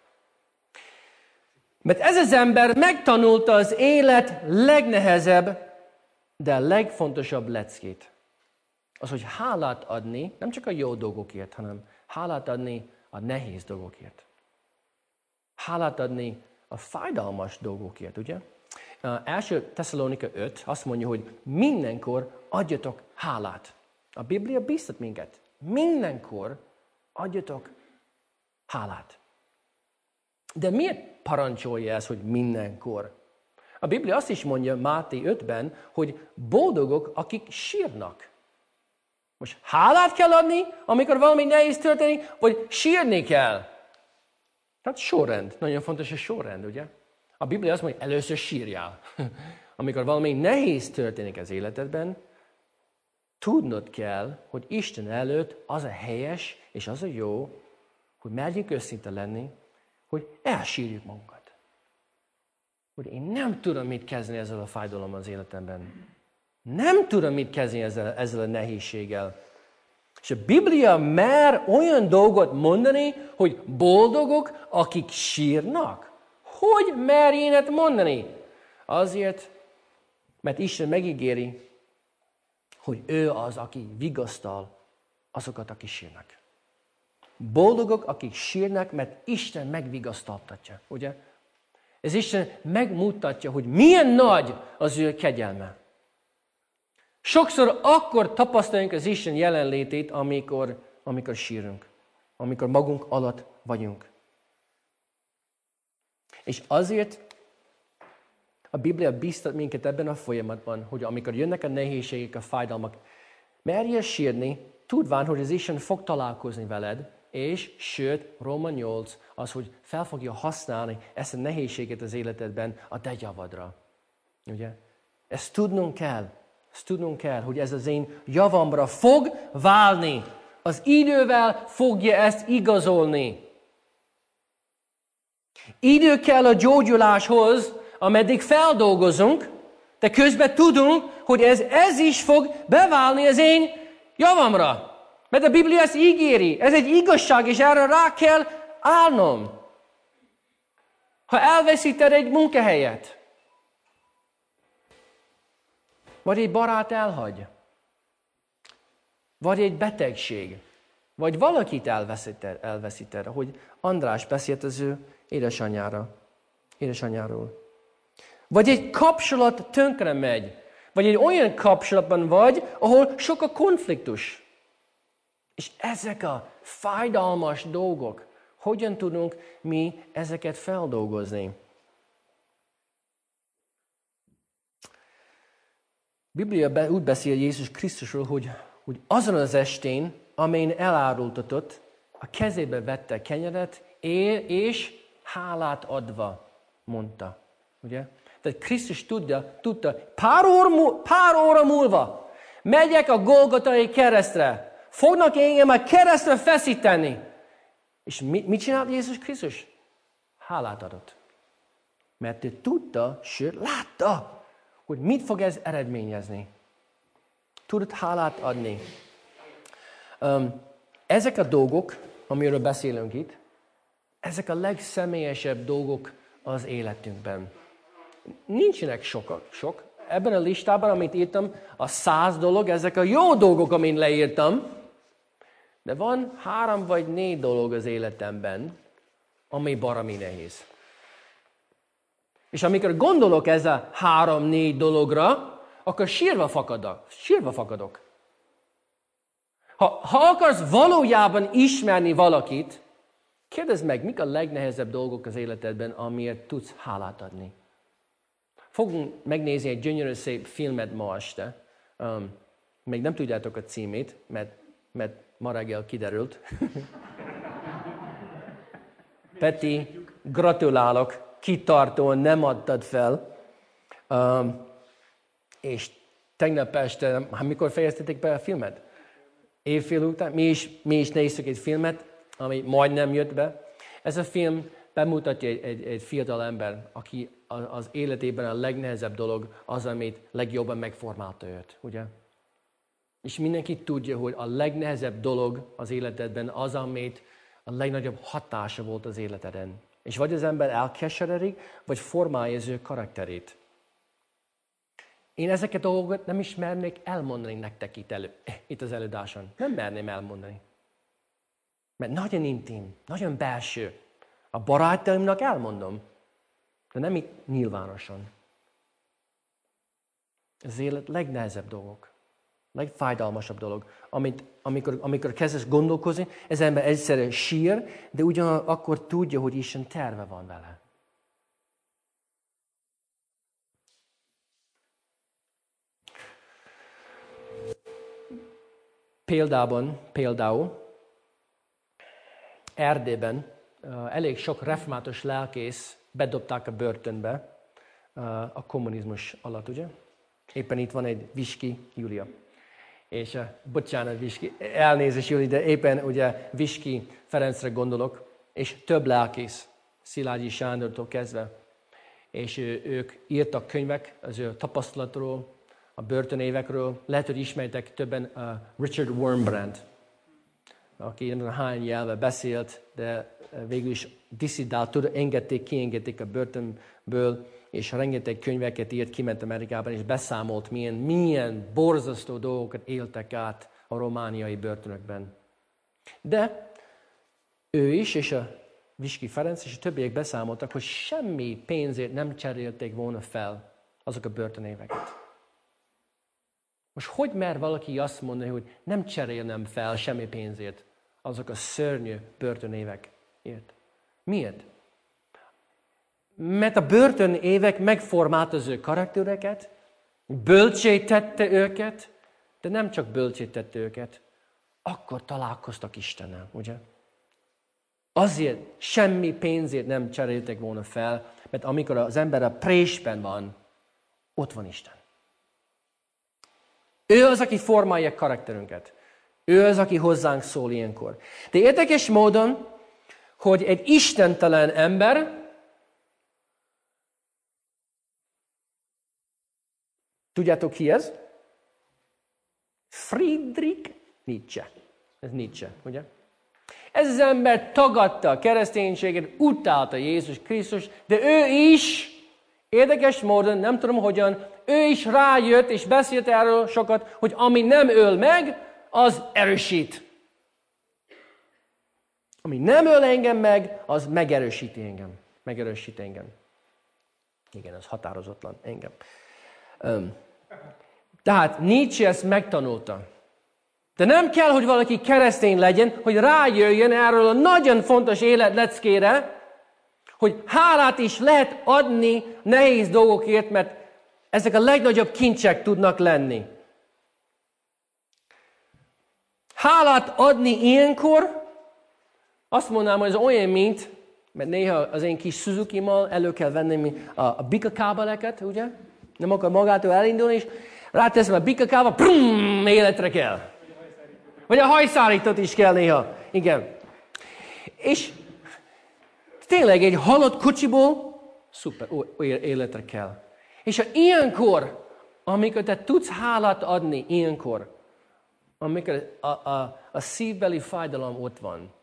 Mert ez az ember megtanulta az élet legnehezebb, de a legfontosabb leckét. Az, hogy hálát adni, nem csak a jó dolgokért, hanem hálát adni a nehéz dolgokért. Hálát adni a fájdalmas dolgokért, ugye? Uh, első Tesszalonika öt azt mondja, hogy mindenkor adjatok hálát. A Biblia biztat minket. Mindenkor adjatok hálát. De miért parancsolja ez, hogy mindenkor? A Biblia azt is mondja Máté ötben, hogy boldogok, akik sírnak. Most hálát kell adni, amikor valami nehéz történik, vagy sírni kell? Tehát sorrend. Nagyon fontos a sorrend, ugye? A Biblia azt mondja, hogy először sírjál. Amikor valami nehéz történik az életedben, tudnod kell, hogy Isten előtt az a helyes és az a jó, hogy merjünk őszinte lenni, hogy elsírjuk magunkat. Hogy én nem tudom, mit kezdeni ezzel a fájdalommal az életemben. Nem tudom, mit kezdeni ezzel, ezzel a nehézséggel. És a Biblia mer olyan dolgot mondani, hogy boldogok, akik sírnak. Hogy mer ilyet mondani? Azért, mert Isten megígéri, hogy ő az, aki vigasztal azokat, akik sírnak. Boldogok, akik sírnak, mert Isten megvigasztaltatja, ugye? Ez Isten megmutatja, hogy milyen nagy az ő kegyelme. Sokszor akkor tapasztaljunk az Isten jelenlétét, amikor, amikor sírunk, amikor magunk alatt vagyunk. És azért a Biblia biztat minket ebben a folyamatban, hogy amikor jönnek a nehézségek, a fájdalmak, merjél sírni, tudván, hogy az Isten fog találkozni veled, és sőt, Róma nyolc, az, hogy fel fogja használni ezt a nehézséget az életedben a te javadra. Ugye? Ezt tudnunk kell. Ezt tudnunk kell, hogy ez az én javamra fog válni. Az idővel fogja ezt igazolni. Idő kell a gyógyuláshoz, ameddig feldolgozunk, de közben tudunk, hogy ez, ez is fog beválni az én javamra. Mert a Biblia ezt ígéri. Ez egy igazság, és erre rá kell állnom. Ha elveszíted egy munkahelyet, vagy egy barát elhagy, vagy egy betegség, vagy valakit elveszíted, elveszíted, ahogy András beszélt az ő édesanyjára, édesanyjáról. Vagy egy kapcsolat tönkre megy, vagy egy olyan kapcsolatban vagy, ahol sok a konfliktus. És ezek a fájdalmas dolgok, hogyan tudunk mi ezeket feldolgozni? A Biblia úgy beszél Jézus Krisztusról, hogy, hogy azon az estén, amelyen elárultatott, a kezébe vette kenyeret, és hálát adva mondta. Ugye? Tehát Krisztus tudja, tudta, pár óra, pár óra múlva megyek a Golgotai keresztre, fognak engem a keresztre feszíteni. És mit, mit csinált Jézus Krisztus? Hálát adott. Mert ő tudta, sőt látta, hogy mit fog ez eredményezni. Tudod hálát adni. Um, ezek a dolgok, amiről beszélünk itt, ezek a legszemélyesebb dolgok az életünkben. Nincsenek sokak, sok. Ebben a listában, amit írtam, a száz dolog, ezek a jó dolgok, amit leírtam, de van három vagy négy dolog az életemben, ami baromi nehéz. És amikor gondolok ez a három-négy dologra, akkor sírva fakadok. Sírva fakadok. Ha, ha akarsz valójában ismerni valakit, kérdezd meg, mik a legnehezebb dolgok az életedben, amiért tudsz hálát adni. Fogunk megnézni egy gyönyörű szép filmet ma este. Um, még nem tudjátok a címét, mert, mert ma reggel kiderült. Peti, gratulálok, kitartóan nem adtad fel. Um, és tegnap este, mikor fejeztetek be a filmet? Évfél után, mi is, mi is néztük egy filmet, ami majdnem jött be. Ez a film bemutatja egy, egy, egy fiatal ember, aki az életében a legnehezebb dolog az, amit legjobban megformálta őt, ugye? És mindenki tudja, hogy a legnehezebb dolog az életedben az, amit a legnagyobb hatása volt az életeden. És vagy az ember elkeseredik, vagy formálja az ő karakterét. Én ezeket a dolgokat nem is mernék elmondani nektek itt, elő, itt az előadáson. Nem merném elmondani. Mert nagyon intim, nagyon belső. A barátaimnak elmondom, de nem itt nyilvánosan. Ez az élet legnehezebb dolgok, legfájdalmasabb dolog, amit, amikor, amikor kezdesz gondolkozni, ez ember egyszerűen sír, de ugyanakkor tudja, hogy Isten terve van vele. Példában, például, Erdélyben uh, elég sok református lelkész bedobták a börtönbe uh, a kommunizmus alatt, ugye? Éppen itt van egy Viski Júlia. És uh, bocsánat, Viski, elnézést Júlia, de éppen ugye Viski Ferencre gondolok, és több lelkész, Szilágyi Sándortól kezdve. És ő, ők írtak könyvek az ő tapasztalatról, a börtönévekről. Lehet, hogy ismertek többen uh, Richard Wurmbrand, aki nem tudom hány nyelve beszélt, de végül is disszidált, engedték, kiengedték a börtönből, és rengeteg könyveket írt, kiment Amerikában, és beszámolt, milyen, milyen borzasztó dolgokat éltek át a romániai börtönökben. De ő is, és a Viski Ferenc, és a többiek beszámoltak, hogy semmi pénzért nem cserélték volna fel azok a börtönéveket. Most hogy mer valaki azt mondani, hogy nem cserélnem fel semmi pénzért azok a szörnyű börtönévekért? Miért? Mert a börtönévek megformált az ő karaktereket, bölcsé tette őket, de nem csak bölcsé tette őket, akkor találkoztak Istennel, ugye? Azért semmi pénzért nem cseréltek volna fel, mert amikor az ember a présben van, ott van Isten. Ő az, aki formálja a karakterünket. Ő az, aki hozzánk szól ilyenkor. De érdekes módon, hogy egy istentelen ember tudjátok ki ez? Friedrich Nietzsche. Ez Nietzsche, ugye? Ez az ember tagadta a kereszténységet, utálta Jézus Krisztus, de ő is, érdekes módon, nem tudom hogyan, ő is rájött és beszélt erről sokat, hogy ami nem öl meg, az erősít. Ami nem öl engem meg, az megerősíti engem. Megerősít engem. Igen, az határozatlan engem. Um, tehát Nietzsche ezt megtanulta. De nem kell, hogy valaki keresztény legyen, hogy rájöjjön erről a nagyon fontos életleckére, hogy hálát is lehet adni nehéz dolgokért, mert ezek a legnagyobb kincsek tudnak lenni. Hálát adni ilyenkor, azt mondanám, hogy ez olyan, mint, mert néha az én kis Suzuki-mal elő kell venni a, a bikakábeleket, ugye? Nem akar magától elindulni, és ráteszem a bikakába, prum, életre kell. Vagy a hajszárítót is kell néha. Igen. És tényleg egy halott kocsiból szuper, ó, életre kell. És ha ilyenkor amikor te tudsz hálát adni ilyenkor, amikor a, a, a szívbeli fájdalom ott van,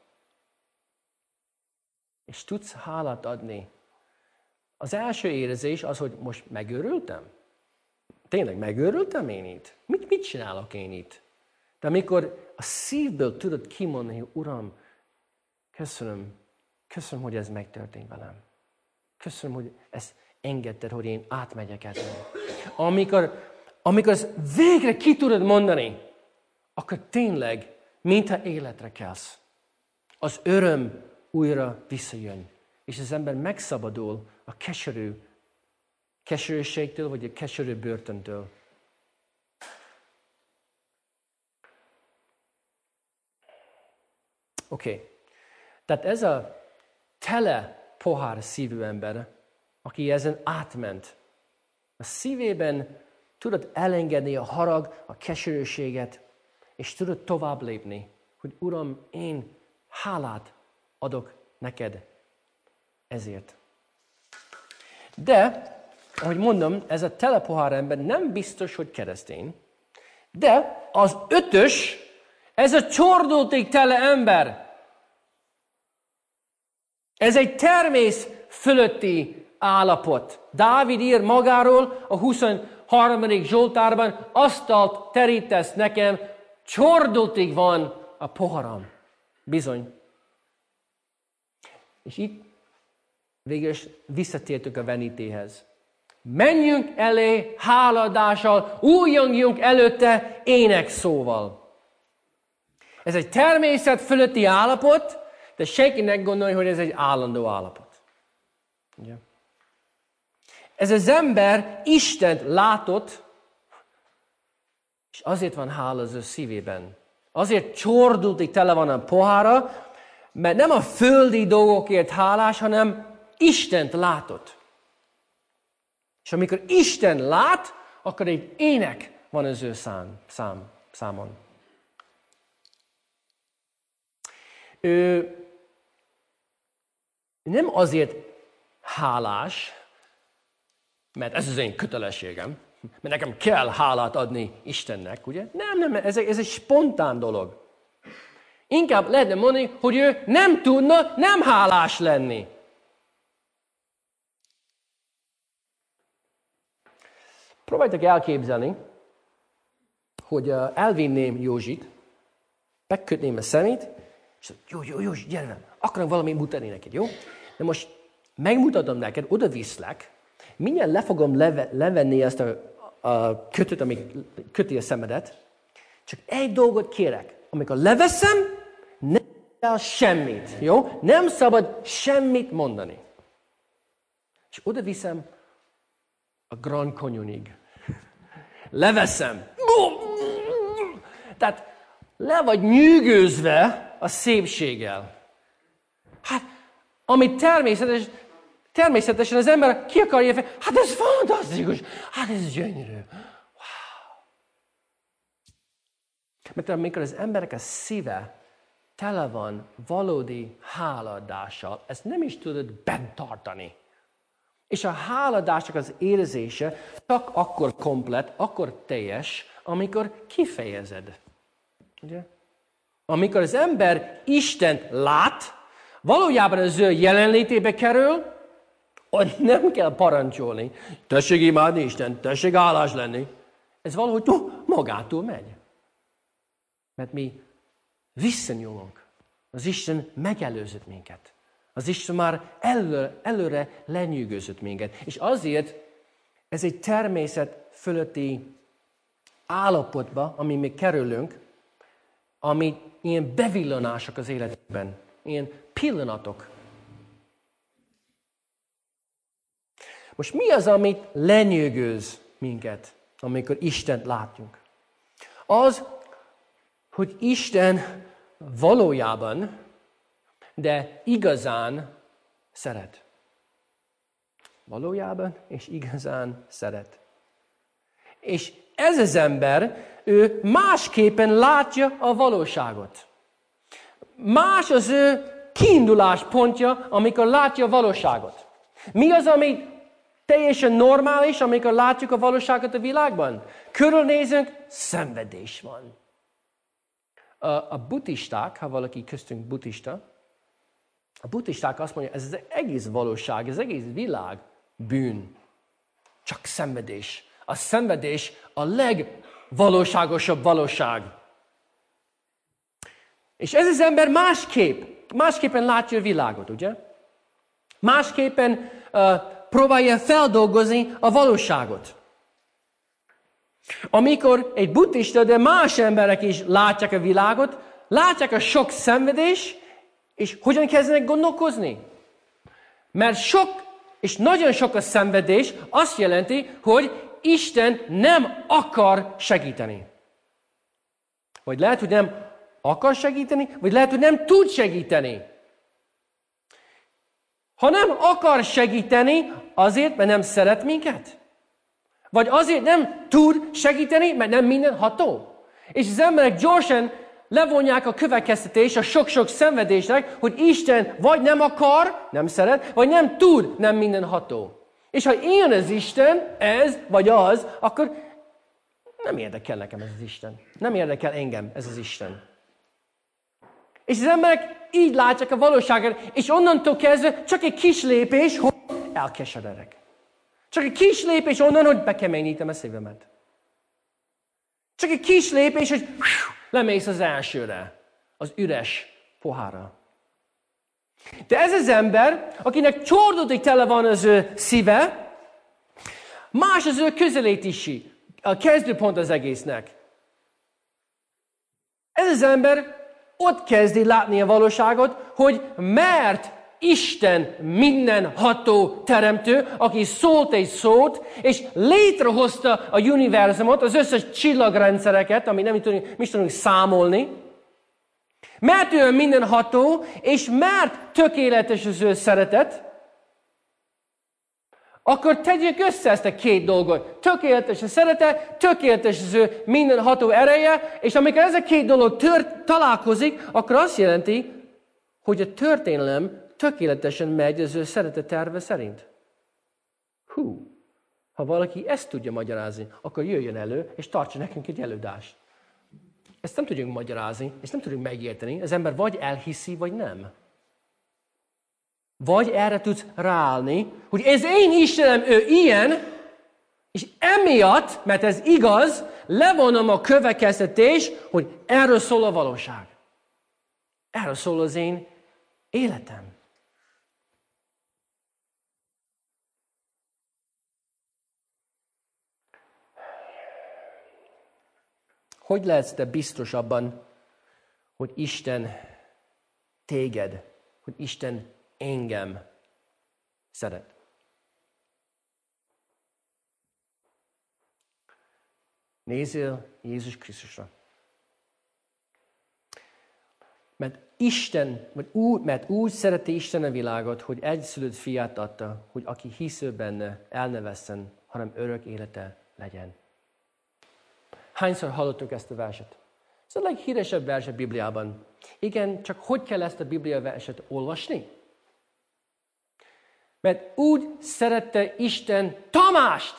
és tudsz hálát adni, az első érzés az, hogy most megőrültem. Tényleg megőrültem én itt? Mit, mit csinálok én itt? De amikor a szívből tudod kimondani, hogy Uram, köszönöm, köszönöm, hogy ez megtörtént velem. Köszönöm, hogy ezt engedted, hogy én átmegyek ezen. Amikor, amikor ezt végre ki tudod mondani, akkor tényleg, mintha életre kelsz. Az öröm újra visszajön. És az ember megszabadul a keserű, keserűségtől, vagy a keserű börtöntől. Oké. Okay. Tehát ez a tele pohár szívű ember, aki ezen átment, a szívében tudod elengedni a harag, a keserűséget, és tudod tovább lépni, hogy Uram, én hálát adok neked ezért. De, ahogy mondom, ez a tele pohár ember nem biztos, hogy keresztény, de az ötös, ez a csordultig tele ember. Ez egy természet fölötti állapot. Dávid ír magáról a huszonharmadik Zsoltárban, asztalt terítesz nekem, csordultig van a poharam. Bizony. És itt végül is visszatértünk a venítéhez. Menjünk elé háladással, újjongjunk előtte énekszóval. Ez egy természet fölötti állapot, de senki ne gondolja, hogy ez egy állandó állapot. Ugye? Ez az ember Istent látott, és azért van hála az ő szívében. Azért csordultig tele van a pohára, mert nem a földi dolgokért hálás, hanem Istent látott. És amikor Isten lát, akkor egy ének van az ő szám, szám, számon. Ő nem azért hálás, mert ez az én kötelességem, mert nekem kell hálát adni Istennek, ugye? Nem, nem, ez egy, ez egy spontán dolog. Inkább lehetne mondani, hogy ő nem tudna nem hálás lenni. Próbáljátok elképzelni, hogy elvinném Józsit, megkötném a szemét, és jó, jó, Józsi, gyere velem, akarok valamit mutatni neked, jó? De most megmutatom neked, oda viszlek, mindjárt le fogom leve, levenni ezt a, a kötőt, ami köti a szemedet, csak egy dolgot kérek, amikor leveszem, nem kell semmit, jó? Nem szabad semmit mondani. És oda viszem a Grand Canyonig. Leveszem. Tehát le vagy nyűgözve a szépséggel. Hát, ami természetes, természetesen az ember ki akarja fel, hát ez fantasztikus, hát ez gyönyörű. Wow. Mert amikor az emberek a szíve tele van valódi háladással, ezt nem is tudod bent tartani. És a háladásnak az érzése csak akkor komplett, akkor teljes, amikor kifejezed. Ugye? Amikor az ember Istent lát, valójában az ő jelenlétébe kerül, hogy nem kell parancsolni. Tessék imádni Isten, tessék hálás lenni. Ez valahogy magától megy. Mert mi visszanyúlunk. Az Isten megelőzött minket. Az Isten már elő, előre lenyűgözött minket. És azért ez egy természet fölötti állapotba, ami mi kerülünk, ami ilyen bevillanások az életben, ilyen pillanatok. Most mi az, amit lenyűgöz minket, amikor Istent látjuk? Az, hogy Isten valójában, de igazán szeret. Valójában és igazán szeret. És ez az ember, ő másképpen látja a valóságot. Más az ő kiindulás pontja, amikor látja a valóságot. Mi az, amit Teljesen normális, amikor látjuk a valóságot a világban. Körülnézünk, szenvedés van. A, a buddhisták, ha valaki köztünk buddhista, a buddhisták azt mondja, ez az egész valóság, ez az egész világ bűn. Csak szenvedés. A szenvedés a legvalóságosabb valóság. És ez az ember másképp, másképpen látja a világot, ugye? Másképpen uh, próbálja feldolgozni a valóságot. Amikor egy buddhista, de más emberek is látják a világot, látják a sok szenvedés, és hogyan kezdenek gondolkozni? Mert sok, és nagyon sok a szenvedés, azt jelenti, hogy Isten nem akar segíteni. Vagy lehet, hogy nem akar segíteni, vagy lehet, hogy nem tud segíteni. Ha nem akar segíteni, azért, mert nem szeret minket? Vagy azért nem tud segíteni, mert nem mindenható? És az emberek gyorsan levonják a következtetést a sok-sok szenvedésnek, hogy Isten vagy nem akar, nem szeret, vagy nem tud, nem mindenható. És ha ilyen az Isten, ez vagy az, akkor nem érdekel nekem ez az Isten. Nem érdekel engem ez az Isten. És az emberek így látják a valóságot, és onnantól kezdve csak egy kis lépés, hogy elkeseredek. Csak egy kis lépés onnan, hogy bekeményítem a szívemet. Csak egy kis lépés, hogy lemész az elsőre, az üres pohárra. De ez az ember, akinek csordultig tele van az ő szíve, más az ő közelítési, a kezdőpont az egésznek. Ez az ember ott kezdi látni a valóságot, hogy mert Isten mindenható teremtő, aki szólt egy szót, és létrehozta a univerzumot, az összes csillagrendszereket, amit nem tudunk, mi tudunk számolni, mert ő mindenható, és mert tökéletes az ő szeretet, akkor tegyük össze ezt a két dolgot. Tökéletes a szeretet, tökéletes az ő mindenható ereje, és amikor ez a két dolog tört, találkozik, akkor azt jelenti, hogy a történelem tökéletesen megy az ő szeretet terve szerint. Hú, ha valaki ezt tudja magyarázni, akkor jöjjön elő, és tartsa nekünk egy előadást. Ezt nem tudjuk magyarázni, ezt nem tudjuk megérteni. Az ember vagy elhiszi, vagy nem. Vagy erre tudsz ráállni, hogy ez én Istenem, ő ilyen, és emiatt, mert ez igaz, levonom a következtetés, hogy erről szól a valóság. Erről szól az én életem. Hogy lehetsz te biztos abban, hogy Isten téged, hogy Isten engem szeret? Nézzél Jézus Krisztusra. Mert Isten, mert úgy, mert úgy szereti Isten a világot, hogy egyszülött fiát adta, hogy aki hisz benne, el ne vesszen, hanem örök élete legyen. Hányszor hallottuk ezt a verset? Ez a leghíresebb vers a Bibliában. Igen, csak hogy kell ezt a Biblia verset olvasni? Mert úgy szerette Isten Tamást,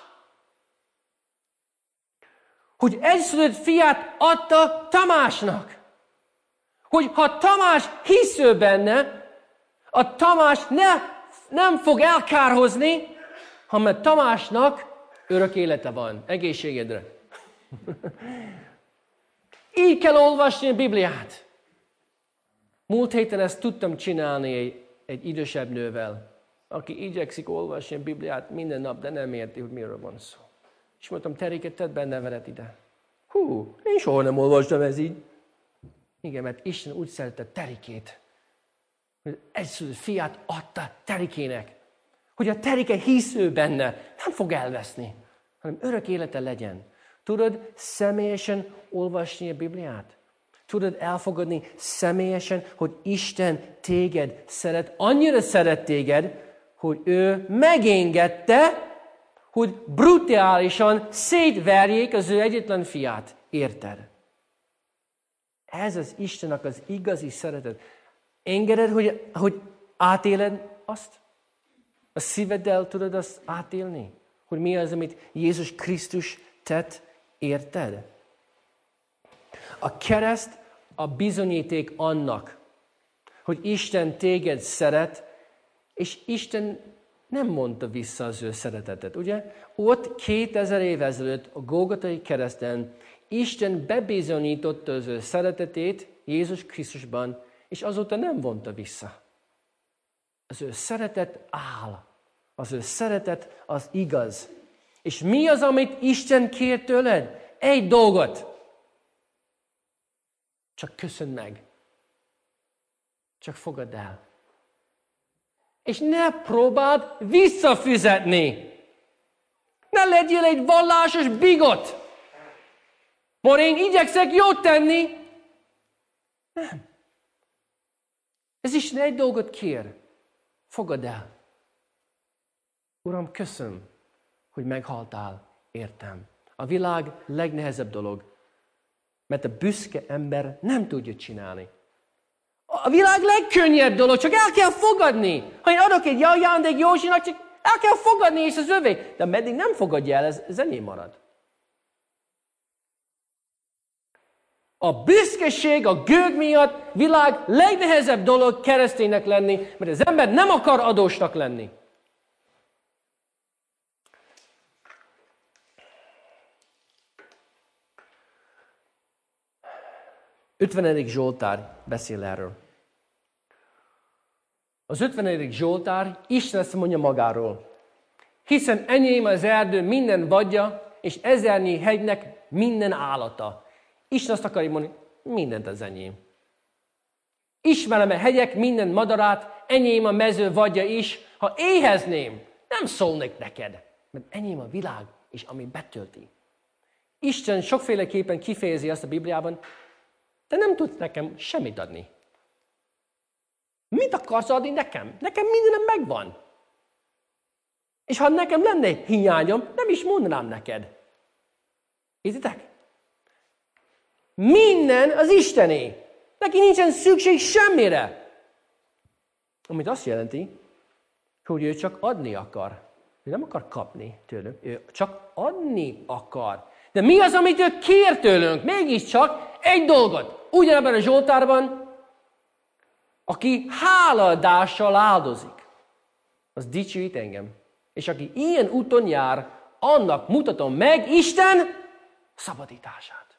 hogy egyszülött fiát adta Tamásnak. Hogy ha Tamás hisz benne, a Tamás ne, nem fog elkárhozni, hanem Tamásnak örök élete van. Egészségedre. Így kell olvasni a Bibliát. Múlt héten ezt tudtam csinálni egy, egy idősebb nővel, aki igyekszik olvasni a Bibliát minden nap, de nem érti, hogy miről van szó. És mondtam, Terike, tedd benne veled ide. Hú, én soha nem olvastam ez így. Igen, mert Isten úgy szerette Terikét, hogy egyszülött fiát adta Terikének, hogy a Terike hisz ő benne, nem fog elveszni, hanem örök élete legyen. Tudod személyesen olvasni a Bibliát? Tudod elfogadni személyesen, hogy Isten téged szeret, annyira szeret téged, hogy ő megengedte, hogy brutálisan szétverjék az ő egyetlen fiát. Érted? Ez az Istennek az igazi szeretet. Engeded, hogy, hogy átéled azt? A szíveddel tudod azt átélni? Hogy mi az, amit Jézus Krisztus tett, érted? A kereszt a bizonyíték annak, hogy Isten téged szeret, és Isten nem mondta vissza az ő szeretetet, ugye? Ott kétezer év ezelőtt a Golgotai kereszten Isten bebizonyította az ő szeretetét Jézus Krisztusban, és azóta nem vonta vissza. Az ő szeretet áll. Az ő szeretet az igaz. És mi az, amit Isten kér tőled? Egy dolgot. Csak köszönd meg. Csak fogadd el. És ne próbáld visszafizetni. Ne legyél egy vallásos bigot. Mert én igyekszek jót tenni. Nem. Ez Isten egy dolgot kér. Fogadd el. Uram, köszönöm, hogy meghaltál, értem. A világ legnehezebb dolog, mert a büszke ember nem tudja csinálni. A világ legkönnyebb dolog, csak el kell fogadni. Ha én adok egy ajándék Józsinak, csak el kell fogadni, és az övé. De meddig nem fogadja el, ez, ez enyém marad. A büszkeség, a gőg miatt világ legnehezebb dolog kereszténynek lenni, mert az ember nem akar adósnak lenni. ötvenedik Zsoltár beszél erről. Az ötvenedik Zsoltár Isten ezt mondja magáról. Hiszen enyém az erdő minden vadja, és ezernyi hegynek minden állata. Isten azt akarja mondani, mindent az enyém. Ismerem a hegyek minden madarát, enyém a mező vadja is. Ha éhezném, nem szólnék neked, mert enyém a világ, és ami betölti. Isten sokféleképpen kifejezi azt a Bibliában, te nem tudsz nekem semmit adni. Mit akarsz adni nekem? Nekem mindenem megvan. És ha nekem lenne hiányom, nem is mondanám neked. Értitek? Minden az Istené. Neki nincsen szükség semmire. Amit azt jelenti, hogy ő csak adni akar. Ő nem akar kapni tőlünk. Ő csak adni akar. De mi az, amit ő kér tőlünk? Mégiscsak egy dolgot. Ugyanebben a Zsoltárban, aki hálaadással áldozik, az dicsőít engem. És aki ilyen úton jár, annak mutatom meg Isten szabadítását.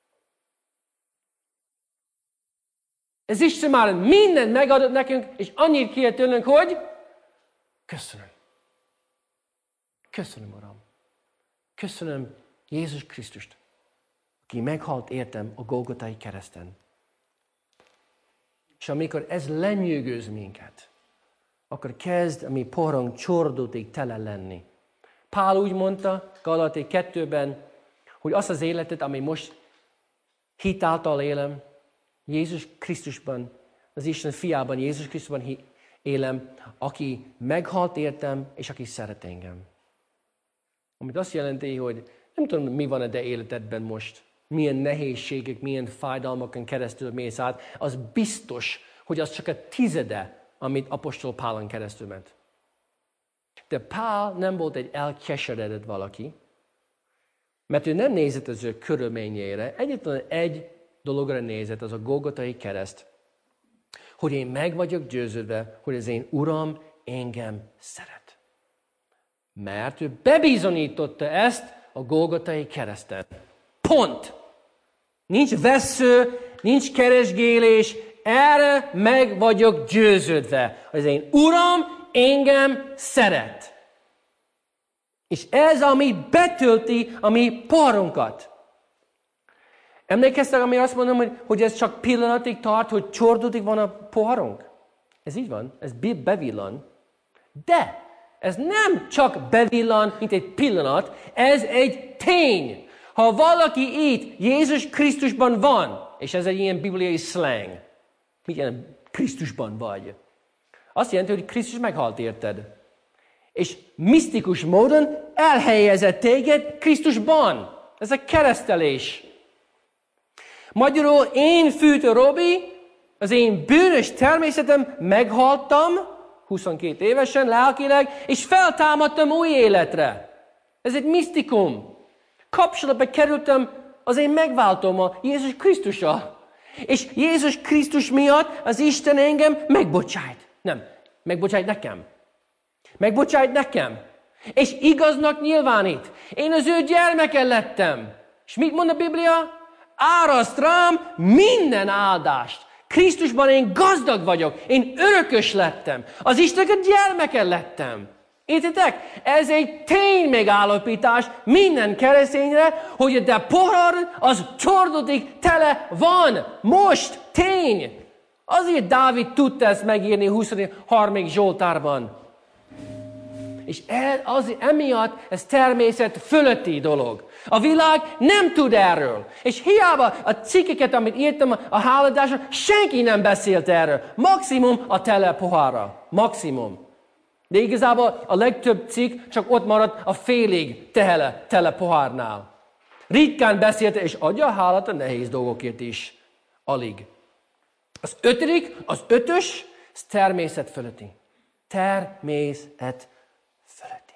Ez Isten már mindent megadott nekünk, és annyit kér tőlünk, hogy köszönöm. Köszönöm, Uram. Köszönöm Jézus Krisztust, aki meghalt értem a Golgotai kereszten. És amikor ez lenyűgöz minket, akkor kezd a mi porunk csordultig tele lenni. Pál úgy mondta Galatai kettőben, hogy azt az életet, ami most hit által élem, Jézus Krisztusban, az Isten fiában, Jézus Krisztusban élem, aki meghalt értem, és aki szeret engem. Amit azt jelenti, hogy nem tudom, mi van a te életedben most, milyen nehézségek, milyen fájdalmakon keresztül mész át, az biztos, hogy az csak a tizede, amit apostol Pálon keresztül ment. De Pál nem volt egy elkeseredett valaki, mert ő nem nézett az ő körülményeire, egyetlen egy dologra nézett, az a Golgotai kereszt, hogy én meg vagyok győződve, hogy az én Uram engem szeret. Mert ő bebizonyította ezt a Golgotai kereszten. Pont! Nincs vesző, nincs keresgélés, erre meg vagyok győződve, hogy az én Uram engem szeret. És ez, ami betölti a mi porunkat. Emlékeztek, amire azt mondom, hogy, hogy ez csak pillanatig tart, hogy csordultig van a poharunk? Ez így van, ez bevillan. De ez nem csak bevillan, mint egy pillanat, ez egy tény. Ha valaki itt Jézus Krisztusban van, és ez egy ilyen bibliai slang, milyen Krisztusban vagy, azt jelenti, hogy Krisztus meghalt érted. És misztikus módon elhelyezett téged Krisztusban. Ez a keresztelés. Magyarul én Fűtő Robi, az én bűnös természetem meghaltam, huszonkét évesen, lelkileg, és feltámadtam új életre. Ez egy misztikum. Kapcsolatba kerültem az én megváltómmal, Jézus Krisztussal. És Jézus Krisztus miatt az Isten engem megbocsájt. Nem, megbocsájt nekem. Megbocsájt nekem. És igaznak nyilvánít. Én az ő gyermeke lettem. És mit mond a Biblia? Áraszt rám minden áldást. Krisztusban én gazdag vagyok. Én örökös lettem. Az Istennek a gyermeke lettem. Értitek? Ez egy tény megállapítás minden keresztényre, hogy a te pohar az csordodik tele van. Most tény. Azért Dávid tudta ezt megírni huszonharmadik Zsoltárban. És az, emiatt ez természet fölötti dolog. A világ nem tud erről. És hiába a cikkeket, amit írtam a háladásra, senki nem beszélt erről. Maximum a tele pohárra. Maximum. De igazából a legtöbb cikk csak ott maradt a félig tele, tele pohárnál. Ritkán beszélte, és adja a hálat a nehéz dolgokért is. Alig. Az ötödik, az ötös, ez természet fölötti. Természet fölötti.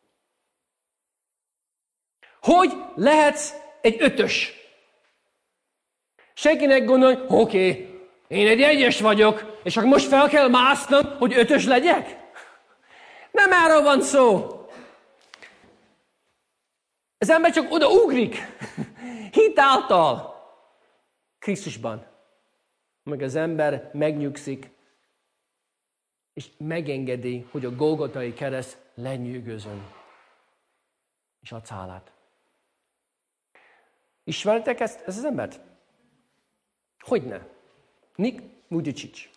Hogy lehetsz egy ötös? Senkinek gondolj, oké, okay, én egy egyes vagyok, és akkor most fel kell másznom, hogy ötös legyek? Nem erről van szó. Az ember csak odaugrik. Hit által. Krisztusban. Meg az ember megnyugszik, és megengedi, hogy a Golgotai kereszt lenyűgözön. És adsz hálát. Ismeritek ezt, ezt az embert? Hogyne? Nick Vujicic.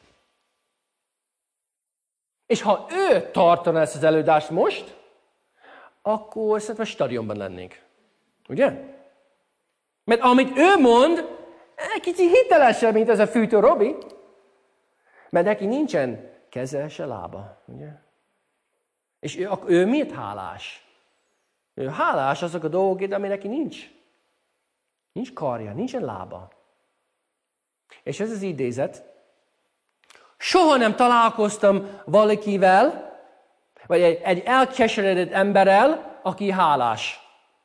És ha ő tartana ezt az előadást most, akkor szerintem a stadionban lennénk. Ugye? Mert amit ő mond, egy kicsit hitelesebb, mint ez a fűtő Robi. Mert neki nincsen keze, se lába. Ugye? És ő, ő miért hálás? Ő hálás azok a dolgokért, ami neki nincs. Nincs karja, nincsen lába. És ez az idézet. Soha nem találkoztam valakivel, vagy egy, egy elkeseredett emberrel, aki hálás.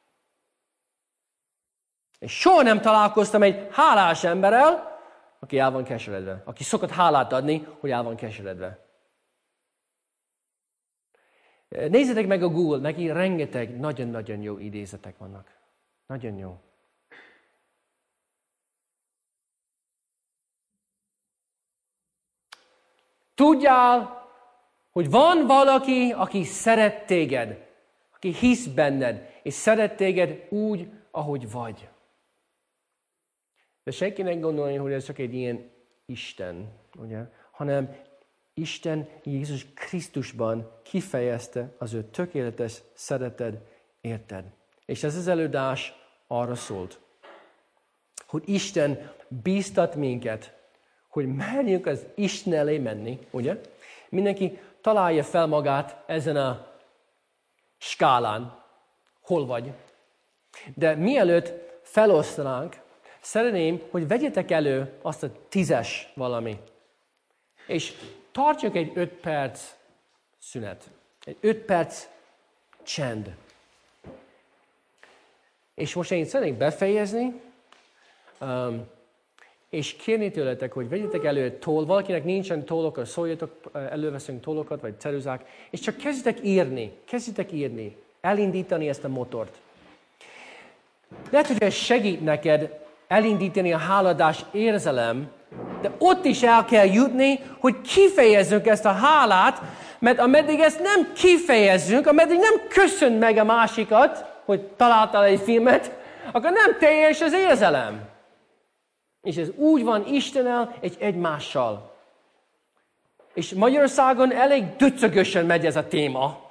És soha nem találkoztam egy hálás emberrel, aki el van keseredve. Aki szokott hálát adni, hogy el van keseredve. Nézzétek meg a Google, neki rengeteg nagyon-nagyon jó idézetek vannak. Nagyon jó. Tudjál, hogy van valaki, aki szeret téged, aki hisz benned, és szeret téged úgy, ahogy vagy. De senkinek gondolja, hogy ez csak egy ilyen Isten, ugye? Hanem Isten Jézus Krisztusban kifejezte az ő tökéletes szereted, érted. És ez az előadás arra szólt, hogy Isten bíztat minket, hogy merjünk az Isten elé menni, ugye? Mindenki találja fel magát ezen a skálán, hol vagy. De mielőtt felosztanánk, szeretném, hogy vegyetek elő azt a tízes valami. És tartjuk egy öt perc szünet. Egy öt perc csend. És most én szeretnék befejezni, um, és kérni tőletek, hogy vegyetek elő egy toll. Valakinek nincsen tollok, szóljatok, előveszünk tollokat, vagy ceruzák, és csak kezdjetek írni, kezdjetek írni, elindítani ezt a motort. Lehet, hogy ez segít neked elindítani a háladás érzelem, de ott is el kell jutni, hogy kifejezzünk ezt a hálát, mert ameddig ezt nem kifejezzünk, ameddig nem köszönt meg a másikat, hogy találtál egy filmet, akkor nem teljes az érzelem. És ez úgy van Istennel, egy egymással. És Magyarországon elég döcögösen megy ez a téma.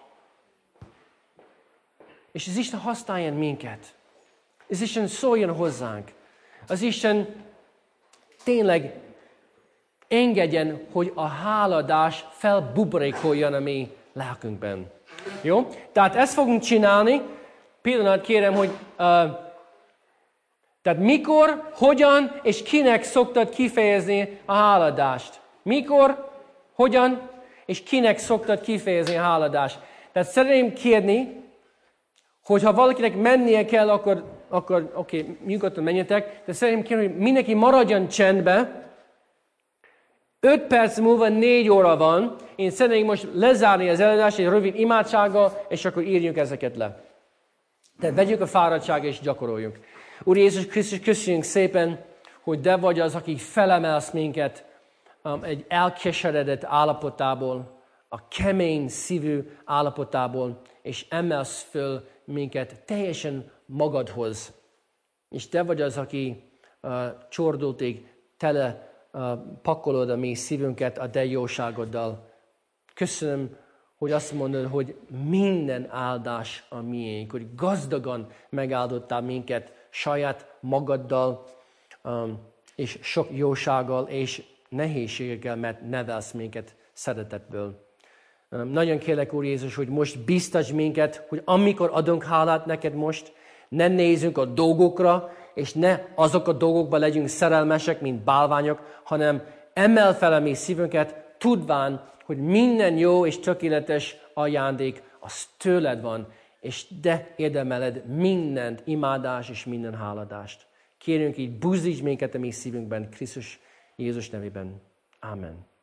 És az Isten használjon minket. Az Isten szóljon hozzánk. Az Isten tényleg engedjen, hogy a háladás felbuborékoljon a mi lelkünkben. Jó? Tehát ezt fogunk csinálni. Pillanat kérem, hogy... Uh, Tehát mikor, hogyan és kinek szoktad kifejezni a háladást? Mikor, hogyan és kinek szoktad kifejezni a háladást. Tehát szeretném kérni, hogy ha valakinek mennie kell, akkor, akkor oké, okay, nyugodtan menjetek, de szeretném kérni, hogy mindenki maradjon csendbe. Öt perc múlva négy óra van. Én szeretném most lezárni az előadást egy rövid imádsággal, és akkor írjuk ezeket le. Tehát vegyük a fáradtságot és gyakoroljunk. Úr Jézus Krisztus, köszönjük szépen, hogy Te vagy az, aki felemelsz minket um, egy elkeseredett állapotából, a kemény szívű állapotából, és emelsz föl minket teljesen magadhoz. És Te vagy az, aki uh, csordultig tele uh, pakolod a mi szívünket a Te jóságoddal. Köszönöm, hogy azt mondod, hogy minden áldás a miénk, hogy gazdagan megáldottál minket saját magaddal, um, és sok jósággal és nehézségekkel, mert nevelsz minket szeretetből. Um, nagyon kérlek, Úr Jézus, hogy most biztasd minket, hogy amikor adunk hálát neked most, ne nézzünk a dolgokra, és ne azok a dolgokba legyünk szerelmesek, mint bálványok, hanem emel fel a mi szívünket, tudván, hogy minden jó és tökéletes ajándék, az tőled van, és te érdemeled mindent, imádás és minden háladást. Kérünk így, buzdíts minket a mi szívünkben, Krisztus Jézus nevében. Amen.